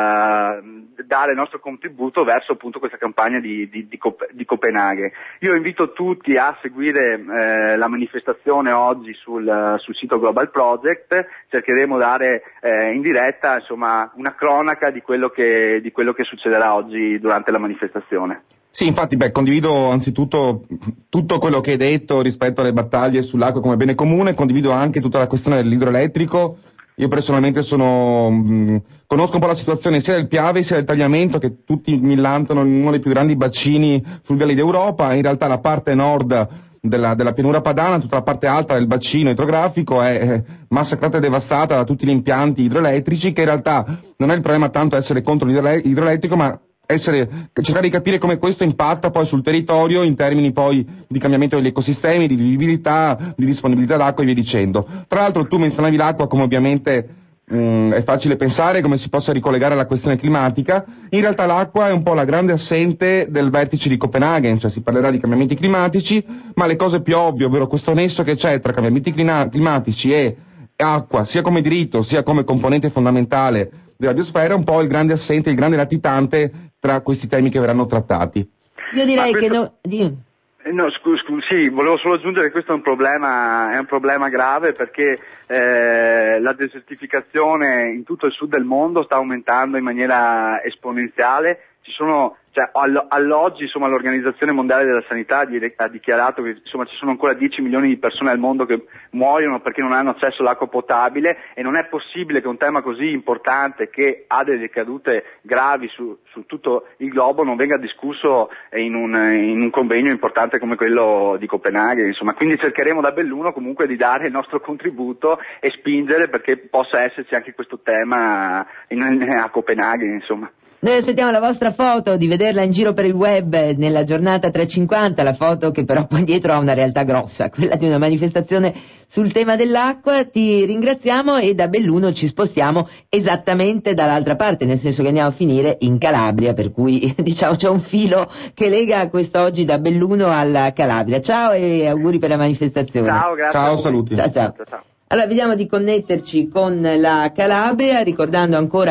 dare il nostro contributo verso appunto questa campagna di, di, di, Cop- di Copenaghen. Io invito tutti a seguire eh, la manifestazione oggi sul, sul sito Global Project. Cercheremo di dare eh, in diretta insomma una cronaca di quello che, di quello che succederà oggi durante la manifestazione. Sì, infatti, beh, condivido anzitutto tutto quello che hai detto rispetto alle battaglie sull'acqua come bene comune, condivido anche tutta la questione dell'idroelettrico. Io personalmente sono, mh, conosco un po' la situazione sia del Piave sia del Tagliamento, che tutti millantano in uno dei più grandi bacini fluviali d'Europa. In realtà la parte nord della, della pianura padana, tutta la parte alta del bacino idrografico è eh, massacrata e devastata da tutti gli impianti idroelettrici, che in realtà non è il problema tanto essere contro l'idroelettrico, ma essere, cercare di capire come questo impatta poi sul territorio in termini poi di cambiamento degli ecosistemi, di vivibilità, di disponibilità d'acqua e via dicendo. Tra l'altro tu menzionavi l'acqua come ovviamente mh, è facile pensare come si possa ricollegare alla questione climatica. In realtà l'acqua è un po' la grande assente del vertice di Copenaghen, cioè si parlerà di cambiamenti climatici, ma le cose più ovvie, ovvero questo nesso che c'è tra cambiamenti clina- climatici e acqua, sia come diritto sia come componente fondamentale della biosfera, è un po' il grande assente, il grande latitante tra questi temi che verranno trattati. Io direi questo... che no... Di... No, scusi, scu- sì, volevo solo aggiungere che questo è un problema, è un problema grave, perché eh, la desertificazione in tutto il sud del mondo sta aumentando in maniera esponenziale. Ci sono, cioè, all'oggi insomma, l'Organizzazione Mondiale della Sanità ha dichiarato che insomma, ci sono ancora dieci milioni di persone al mondo che muoiono perché non hanno accesso all'acqua potabile, e non è possibile che un tema così importante, che ha delle ricadute gravi su, su tutto il globo, non venga discusso in un, in un convegno importante come quello di Copenaghen. Insomma. Quindi cercheremo da Belluno comunque di dare il nostro contributo e spingere perché possa esserci anche questo tema in, a Copenaghen. Insomma. Noi aspettiamo la vostra foto, di vederla in giro per il web nella giornata trecentocinquanta, la foto che però poi dietro ha una realtà grossa, quella di una manifestazione sul tema dell'acqua. Ti ringraziamo e da Belluno ci spostiamo esattamente dall'altra parte, nel senso che andiamo a finire in Calabria, per cui diciamo c'è un filo che lega quest'oggi da Belluno alla Calabria. Ciao e auguri per la manifestazione. Ciao, grazie. Ciao, saluti. Ciao, ciao. Allora vediamo di connetterci con la Calabria, ricordando ancora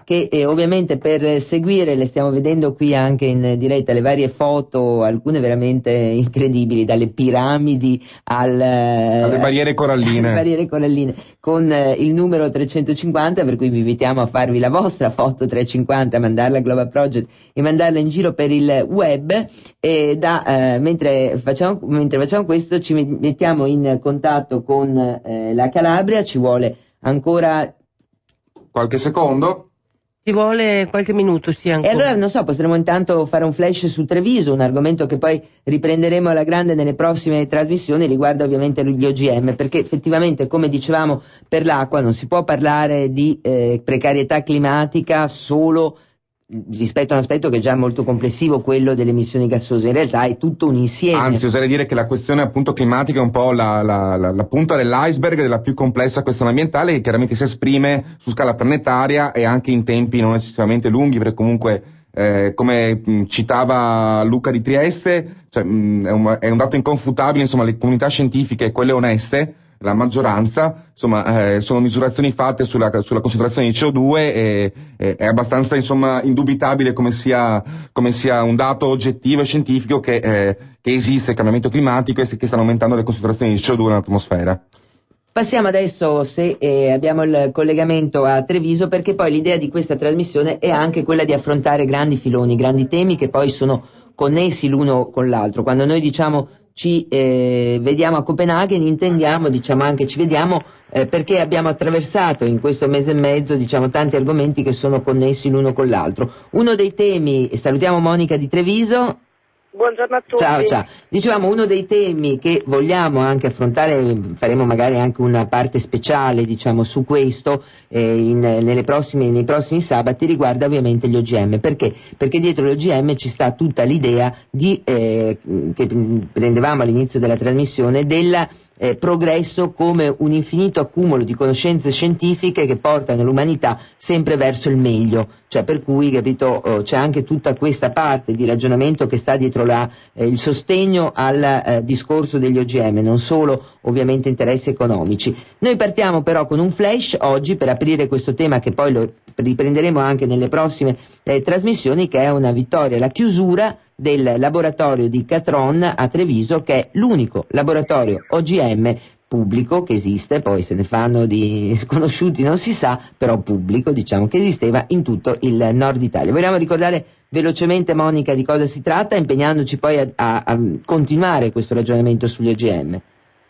che eh, ovviamente per seguire, le stiamo vedendo qui anche in diretta, le varie foto, alcune veramente incredibili, dalle piramidi al, alle barriere coralline, alle barriere coralline con eh, il numero trecentocinquanta, per cui vi invitiamo a farvi la vostra foto trecentocinquanta, mandarla a Global Project e mandarla in giro per il web, e da, eh, mentre, facciamo, mentre facciamo questo ci mettiamo in contatto con eh, la Calabria. Ci vuole ancora qualche secondo? Ci vuole qualche minuto, sì, ancora. E allora, non so, potremmo intanto fare un flash su Treviso, un argomento che poi riprenderemo alla grande nelle prossime trasmissioni, riguarda ovviamente gli O G M, perché effettivamente, come dicevamo, per l'acqua non si può parlare di eh, precarietà climatica solo rispetto a un aspetto che è già molto complessivo, quello delle emissioni gassose. In realtà è tutto un insieme. Anzi, oserei dire che la questione appunto climatica è un po' la, la, la, la punta dell'iceberg della più complessa questione ambientale, che chiaramente si esprime su scala planetaria e anche in tempi non eccessivamente lunghi, perché comunque eh, come mh, citava Luca di Trieste, cioè, mh, è, un, è un dato inconfutabile, insomma, le comunità scientifiche, quelle oneste, la maggioranza, insomma, eh, sono misurazioni fatte sulla, sulla concentrazione di C O due e, e è abbastanza, insomma, indubitabile come sia, come sia un dato oggettivo e scientifico che, eh, che esiste il cambiamento climatico e che stanno aumentando le concentrazioni di C O due nell'atmosfera. Passiamo adesso, se eh, abbiamo il collegamento, a Treviso, perché poi l'idea di questa trasmissione è anche quella di affrontare grandi filoni, grandi temi che poi sono connessi l'uno con l'altro. Quando noi diciamo ci eh, vediamo a Copenaghen, intendiamo, diciamo anche ci vediamo eh, perché abbiamo attraversato in questo mese e mezzo, diciamo, tanti argomenti che sono connessi l'uno con l'altro. Uno dei temi, salutiamo Monica di Treviso. Buongiorno a tutti. Ciao, ciao. Dicevamo, uno dei temi che vogliamo anche affrontare, faremo magari anche una parte speciale, diciamo, su questo eh, in, nelle prossime, nei prossimi sabati, riguarda ovviamente gli O G M. Perché? Perché dietro gli O G M ci sta tutta l'idea di, eh, che prendevamo all'inizio della trasmissione, della Eh, progresso come un infinito accumulo di conoscenze scientifiche che portano l'umanità sempre verso il meglio, cioè per cui, capito, oh, c'è anche tutta questa parte di ragionamento che sta dietro la, eh, il sostegno al eh, discorso degli O G M, non solo ovviamente interessi economici. Noi partiamo però con un flash oggi per aprire questo tema, che poi lo riprenderemo anche nelle prossime eh, trasmissioni, che è una vittoria, la chiusura del laboratorio di Catron a Treviso, che è l'unico laboratorio O G M pubblico che esiste, poi se ne fanno di sconosciuti non si sa, però pubblico, diciamo, che esisteva in tutto il nord Italia. Vogliamo ricordare velocemente, Monica, di cosa si tratta, impegnandoci poi a, a, a continuare questo ragionamento sugli O G M.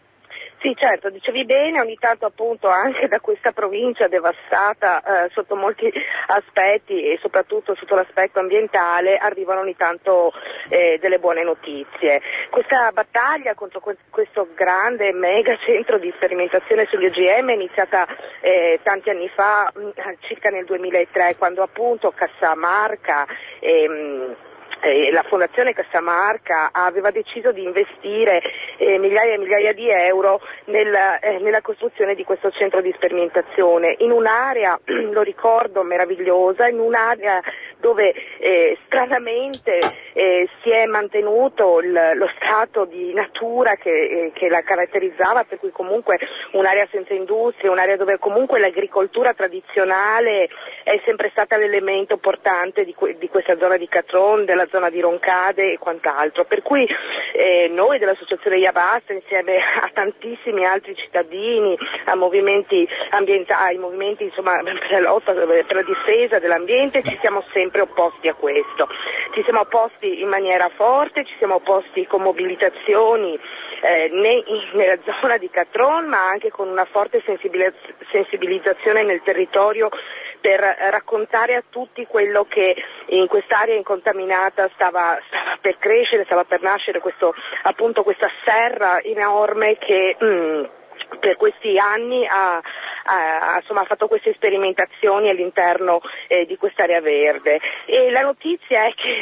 Sì, certo, dicevi bene, ogni tanto appunto anche da questa provincia devastata eh, sotto molti aspetti e soprattutto sotto l'aspetto ambientale arrivano ogni tanto eh, delle buone notizie. Questa battaglia contro que- questo grande mega centro di sperimentazione sugli O G M è iniziata eh, tanti anni fa, mh, circa nel duemilatré, quando appunto Cassamarca ehm, Eh, la Fondazione Cassamarca aveva deciso di investire eh, migliaia e migliaia di euro nel, eh, nella costruzione di questo centro di sperimentazione in un'area, lo ricordo, meravigliosa, in un'area dove eh, stranamente eh, si è mantenuto il, lo stato di natura che, eh, che la caratterizzava, per cui comunque un'area senza industrie, un'area dove comunque l'agricoltura tradizionale è sempre stata l'elemento portante di, que- di questa zona di Catron, della zona di Roncade e quant'altro, per cui eh, noi dell'associazione Iabasta, insieme a tantissimi altri cittadini, a movimenti ambientali, ai movimenti, insomma, per la lotta, per la difesa dell'ambiente, ci siamo sempre opposti a questo, ci siamo opposti in maniera forte, ci siamo opposti con mobilitazioni eh, ne, nella zona di Catron, ma anche con una forte sensibilizz- sensibilizzazione nel territorio, per raccontare a tutti quello che in quest'area incontaminata stava, stava per crescere, stava per nascere, questo, appunto questa serra enorme che mh, per questi anni ha, ha, insomma, ha fatto queste sperimentazioni all'interno eh, di quest'area verde. E la notizia è che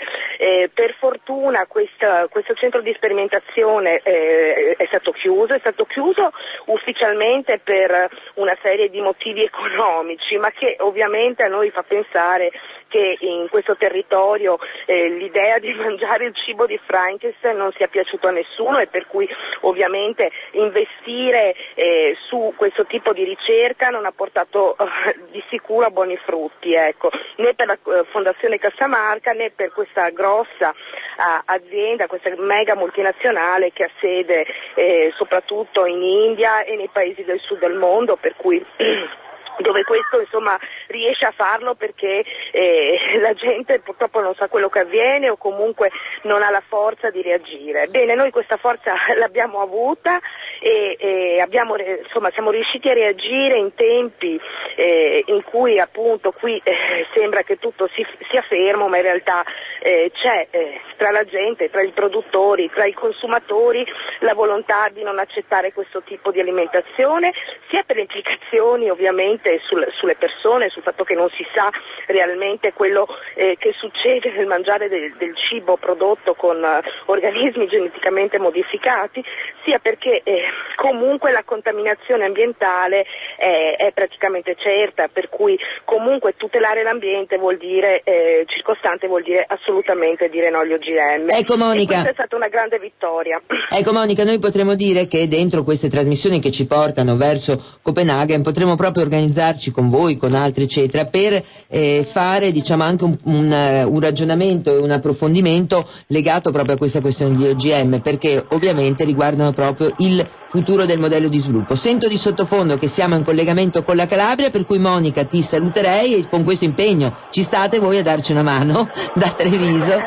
eh, per fortuna questa, questo centro di sperimentazione eh, è stato chiuso, è stato chiuso ufficialmente per una serie di motivi economici, ma che ovviamente a noi fa pensare che in questo territorio eh, l'idea di mangiare il cibo di Frankenstein non sia piaciuto a nessuno e per cui ovviamente investire eh, su questo tipo di ricerca non ha portato eh, di sicuro a buoni frutti, ecco, né per la eh, Fondazione Casamarca né per questa grossa eh, azienda, questa mega multinazionale che ha sede eh, soprattutto in India e nei paesi del sud del mondo, per cui dove questo insomma riesce a farlo perché eh, la gente purtroppo non sa quello che avviene o comunque non ha la forza di reagire. Bene, noi questa forza l'abbiamo avuta e, e abbiamo, insomma, siamo riusciti a reagire in tempi eh, in cui appunto qui eh, sembra che tutto si, sia fermo, ma in realtà eh, c'è eh, tra la gente, tra i produttori, tra i consumatori la volontà di non accettare questo tipo di alimentazione, sia per le implicazioni ovviamente Sul, sulle persone, sul fatto che non si sa realmente quello eh, che succede nel mangiare del, del cibo prodotto con uh, organismi geneticamente modificati, sia perché eh, comunque la contaminazione ambientale è, è praticamente certa, per cui comunque tutelare l'ambiente vuol dire eh, circostante, vuol dire assolutamente dire no agli O G M. Ecco Monica, e questa è stata una grande vittoria. Ecco Monica, noi potremmo dire che dentro queste trasmissioni che ci portano verso Copenaghen potremmo proprio organizzare con voi, con altri eccetera, per eh, fare diciamo anche un, un, un ragionamento e un approfondimento legato proprio a questa questione di O G M, perché ovviamente riguardano proprio il futuro del modello di sviluppo. Sento di sottofondo che siamo in collegamento con la Calabria, per cui Monica ti saluterei e con questo impegno ci state voi a darci una mano da Treviso.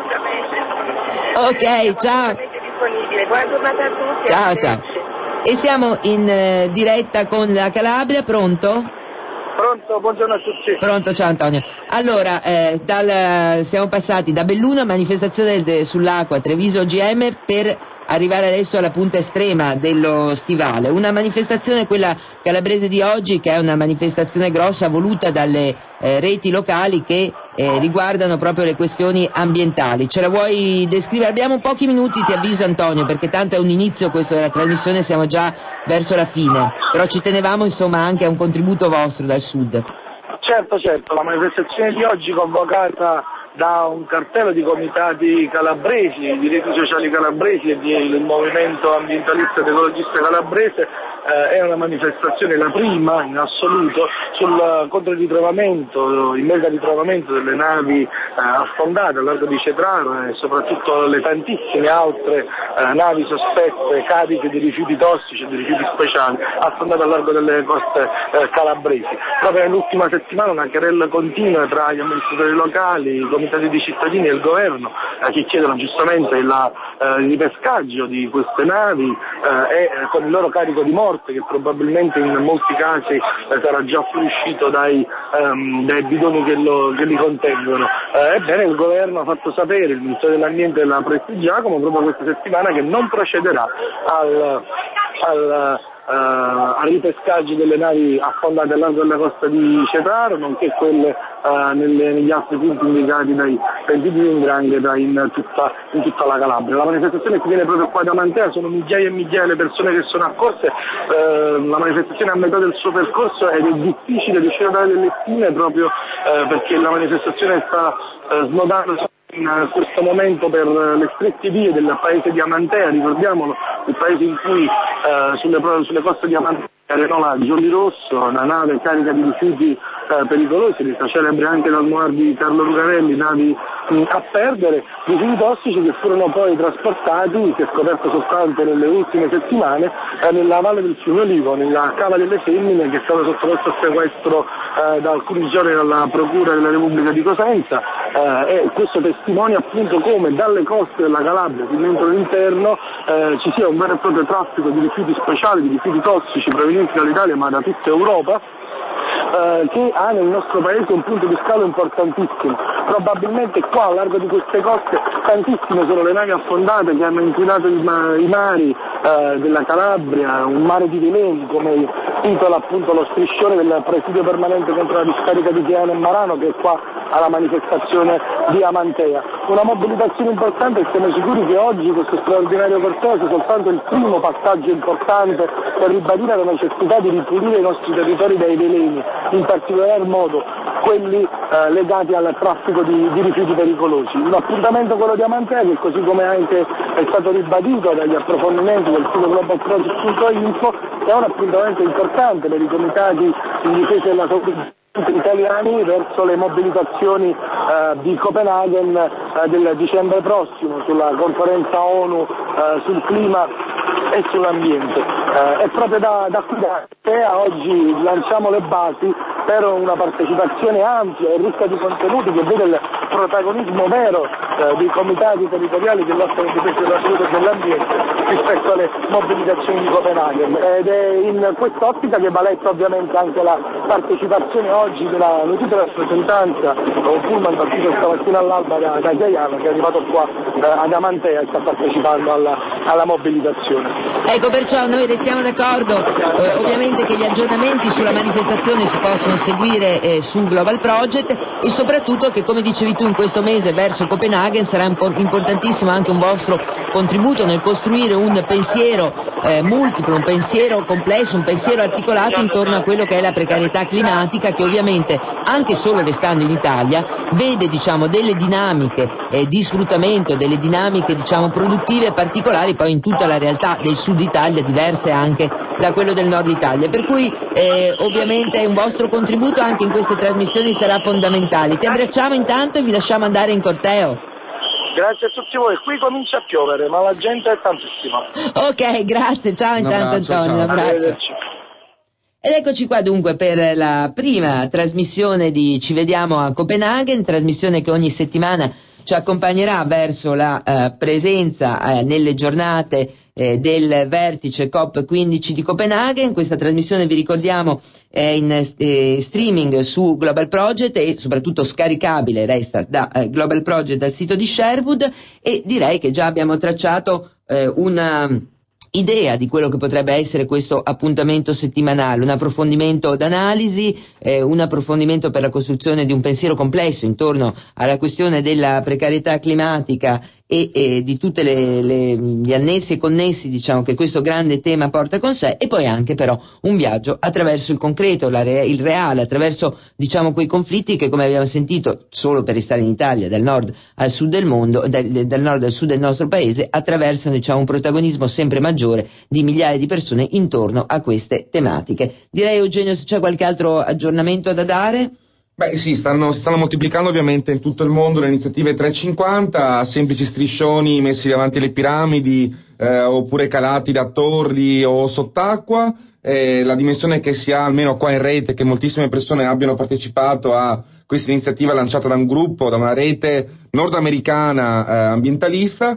Ok, ciao. Buona giornata a tutti. Ciao, ciao. E siamo in eh, diretta con la Calabria, pronto? Pronto, buongiorno a tutti. Pronto, ciao Antonio. Allora, eh, dal, siamo passati da Belluno a manifestazione de, sull'acqua Treviso O G M per arrivare adesso alla punta estrema dello stivale. Una manifestazione, quella calabrese di oggi, che è una manifestazione grossa voluta dalle eh, reti locali che eh, riguardano proprio le questioni ambientali. Ce la vuoi descrivere? Abbiamo pochi minuti, ti avviso Antonio, perché tanto è un inizio questo della trasmissione, siamo già verso la fine, però ci tenevamo insomma anche a un contributo vostro dal sud. Certo, certo, la manifestazione di oggi convocata da un cartello di comitati calabresi, di reti sociali calabresi e del movimento ambientalista ed ecologista calabrese, eh, è una manifestazione, la prima in assoluto, sul, contro il ritrovamento, il mega ritrovamento delle navi eh, affondate al largo di Cetraro e soprattutto le tantissime altre eh, navi sospette cariche di rifiuti tossici e di rifiuti speciali affondate al largo delle coste eh, calabresi. Proprio nell'ultima settimana una querella continua tra gli amministratori locali, i comitati di cittadini e il governo eh, che chiedono giustamente il eh, ripescaggio di queste navi eh, e eh, con il loro carico di morte che probabilmente in molti casi eh, sarà già fuoriuscito dai, ehm, dai bidoni che, lo, che li contengono. Eh, ebbene il governo ha fatto sapere, il Ministero dell'Ambiente e la Prestigiacomo proprio questa settimana, che non procederà al, al Uh, al ripescaggio delle navi affondate al largo della costa di Cetraro, nonché quelle uh, nelle, negli altri punti indicati dai pentiti di Ndrangheta in tutta, in tutta la Calabria. La manifestazione che viene proprio qua da Mantea, sono migliaia e migliaia le persone che sono accorse, uh, la manifestazione è a metà del suo percorso ed è difficile riuscire a dare delle stime proprio uh, perché la manifestazione sta uh, snodando in questo momento per le strette vie del paese di Amantea, ricordiamolo, il paese in cui eh, sulle, sulle coste di Amantea arenò la Jolly Rosso, una nave carica di rifiuti eh, pericolosi, resa celebre anche dal noir di Carlo Lucarelli, navi mh, a perdere, rifiuti tossici che furono poi trasportati, si è scoperto soltanto nelle ultime settimane, eh, nella valle del Fiume Olivo, nella Cava delle Femmine, che è stata sottoposta a sequestro eh, da alcuni giorni dalla Procura della Repubblica di Cosenza, eh, e questo testimonia appunto come dalle coste della Calabria fin dentro l'interno eh, ci sia un vero e proprio traffico di rifiuti speciali, di rifiuti tossici provenienti dall'Italia ma da tutta Europa, eh, che ha nel nostro paese un punto di scalo importantissimo. Probabilmente qua al largo di queste coste tantissime sono le navi affondate che hanno inquinato i, ma- i mari eh, della Calabria, un mare di veleni, come titola appunto lo striscione del presidio permanente contro la discarica di Chiano e Marano, che è qua alla manifestazione di Amantea. Una mobilitazione importante, e siamo sicuri che oggi questo straordinario corteo sia soltanto il primo passaggio importante per ribadire la necessità di ripulire i nostri territori dai veleni, in particolar modo quelli eh, legati al traffico di, di rifiuti pericolosi. Un appuntamento quello di Amantea che, così come anche è stato ribadito dagli approfondimenti del sito global project punto info, è un appuntamento importante per i comitati in difesa della salute italiani verso le mobilitazioni eh, di Copenaghen eh, del dicembre prossimo sulla conferenza ONU eh, sul clima e sull'ambiente. Eh, e proprio da, da qui da Atea oggi lanciamo le basi per una partecipazione ampia e ricca di contenuti che vede il protagonismo vero eh, dei comitati territoriali che lottano in difesa della salute e dell'ambiente rispetto alle mobilitazioni di Copenaghen, ed è in quest'ottica che va letta ovviamente anche la partecipazione oggi di una notevole rappresentanza, un pullman partito stamattina all'alba da, da Gaiano, che è arrivato qua eh, ad Amantea e sta partecipando alla, alla mobilitazione. Ecco, perciò noi restiamo d'accordo, eh, ovviamente che gli aggiornamenti sulla manifestazione si possono seguire eh, su Global Project, e soprattutto che, come dicevi tu, in questo mese verso Copenaghen sarà impo- importantissimo anche un vostro contributo nel costruire un pensiero eh, multiplo, un pensiero complesso, un pensiero articolato intorno a quello che è la precarietà climatica, che ovviamente anche solo restando in Italia vede, diciamo, delle dinamiche eh, di sfruttamento, delle dinamiche, diciamo, produttive particolari poi in tutta la realtà del sud Italia, diverse anche da quello del nord Italia, per cui eh, ovviamente un vostro contributo anche in queste trasmissioni sarà fondamentale. Ti abbracciamo intanto e vi lasciamo andare in corteo. Grazie a tutti voi, qui comincia a piovere, ma la gente è tantissima. Ok, grazie, ciao intanto Antonio, un abbraccio. Ed eccoci qua dunque per la prima trasmissione di Ci vediamo a Copenaghen, trasmissione che ogni settimana ci accompagnerà verso la eh, presenza eh, nelle giornate eh, del vertice COP quindici di Copenaghen. Questa trasmissione, vi ricordiamo, è in eh, streaming su Global Project e soprattutto scaricabile, resta, da eh, Global Project dal sito di Sherwood, e direi che già abbiamo tracciato eh, una idea di quello che potrebbe essere questo appuntamento settimanale, un approfondimento d'analisi, eh, un approfondimento per la costruzione di un pensiero complesso intorno alla questione della precarietà climatica e, e di tutte le, le, gli annessi e connessi, diciamo, che questo grande tema porta con sé, e poi anche però un viaggio attraverso il concreto, la re, il reale, attraverso, diciamo, quei conflitti che, come abbiamo sentito, solo per restare in Italia, dal nord al sud del mondo, dal, dal nord al sud del nostro paese, attraversano, diciamo, un protagonismo sempre maggiore di migliaia di persone intorno a queste tematiche. Direi, Eugenio, se c'è qualche altro aggiornamento da dare? Beh sì, stanno, si stanno moltiplicando ovviamente in tutto il mondo le iniziative trecentocinquanta, semplici striscioni messi davanti alle piramidi, eh, oppure calati da torri o sott'acqua. Eh, la dimensione che si ha, almeno qua in rete, che moltissime persone abbiano partecipato a questa iniziativa lanciata da un gruppo, da una rete nordamericana eh, ambientalista,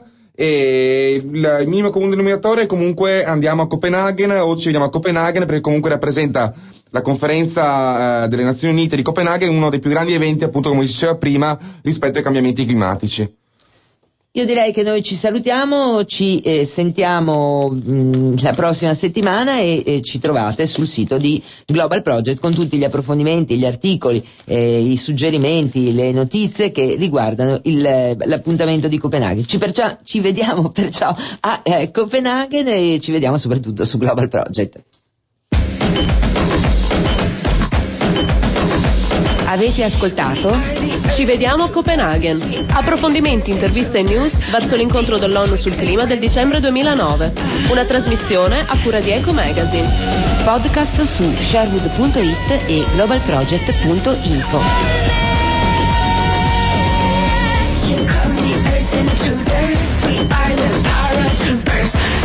e il, il minimo comune denominatore è comunque andiamo a Copenaghen, o ci vediamo a Copenaghen, perché comunque rappresenta la conferenza eh, delle Nazioni Unite di Copenaghen, uno dei più grandi eventi, appunto, come si diceva prima, rispetto ai cambiamenti climatici. Io direi che noi ci salutiamo, ci eh, sentiamo mh, la prossima settimana e, e ci trovate sul sito di Global Project con tutti gli approfondimenti, gli articoli, eh, i suggerimenti, le notizie che riguardano il, l'appuntamento di Copenaghen. Ci, perciò, ci vediamo perciò a eh, Copenaghen e ci vediamo soprattutto su Global Project. Avete ascoltato? Ci vediamo a Copenaghen. Approfondimenti, interviste e news verso l'incontro dell'ONU sul clima del dicembre duemilanove. Una trasmissione a cura di Eco Magazine. Podcast su sherwood punto it e global project punto info. You crazy person, truthers, we are the paratroopers.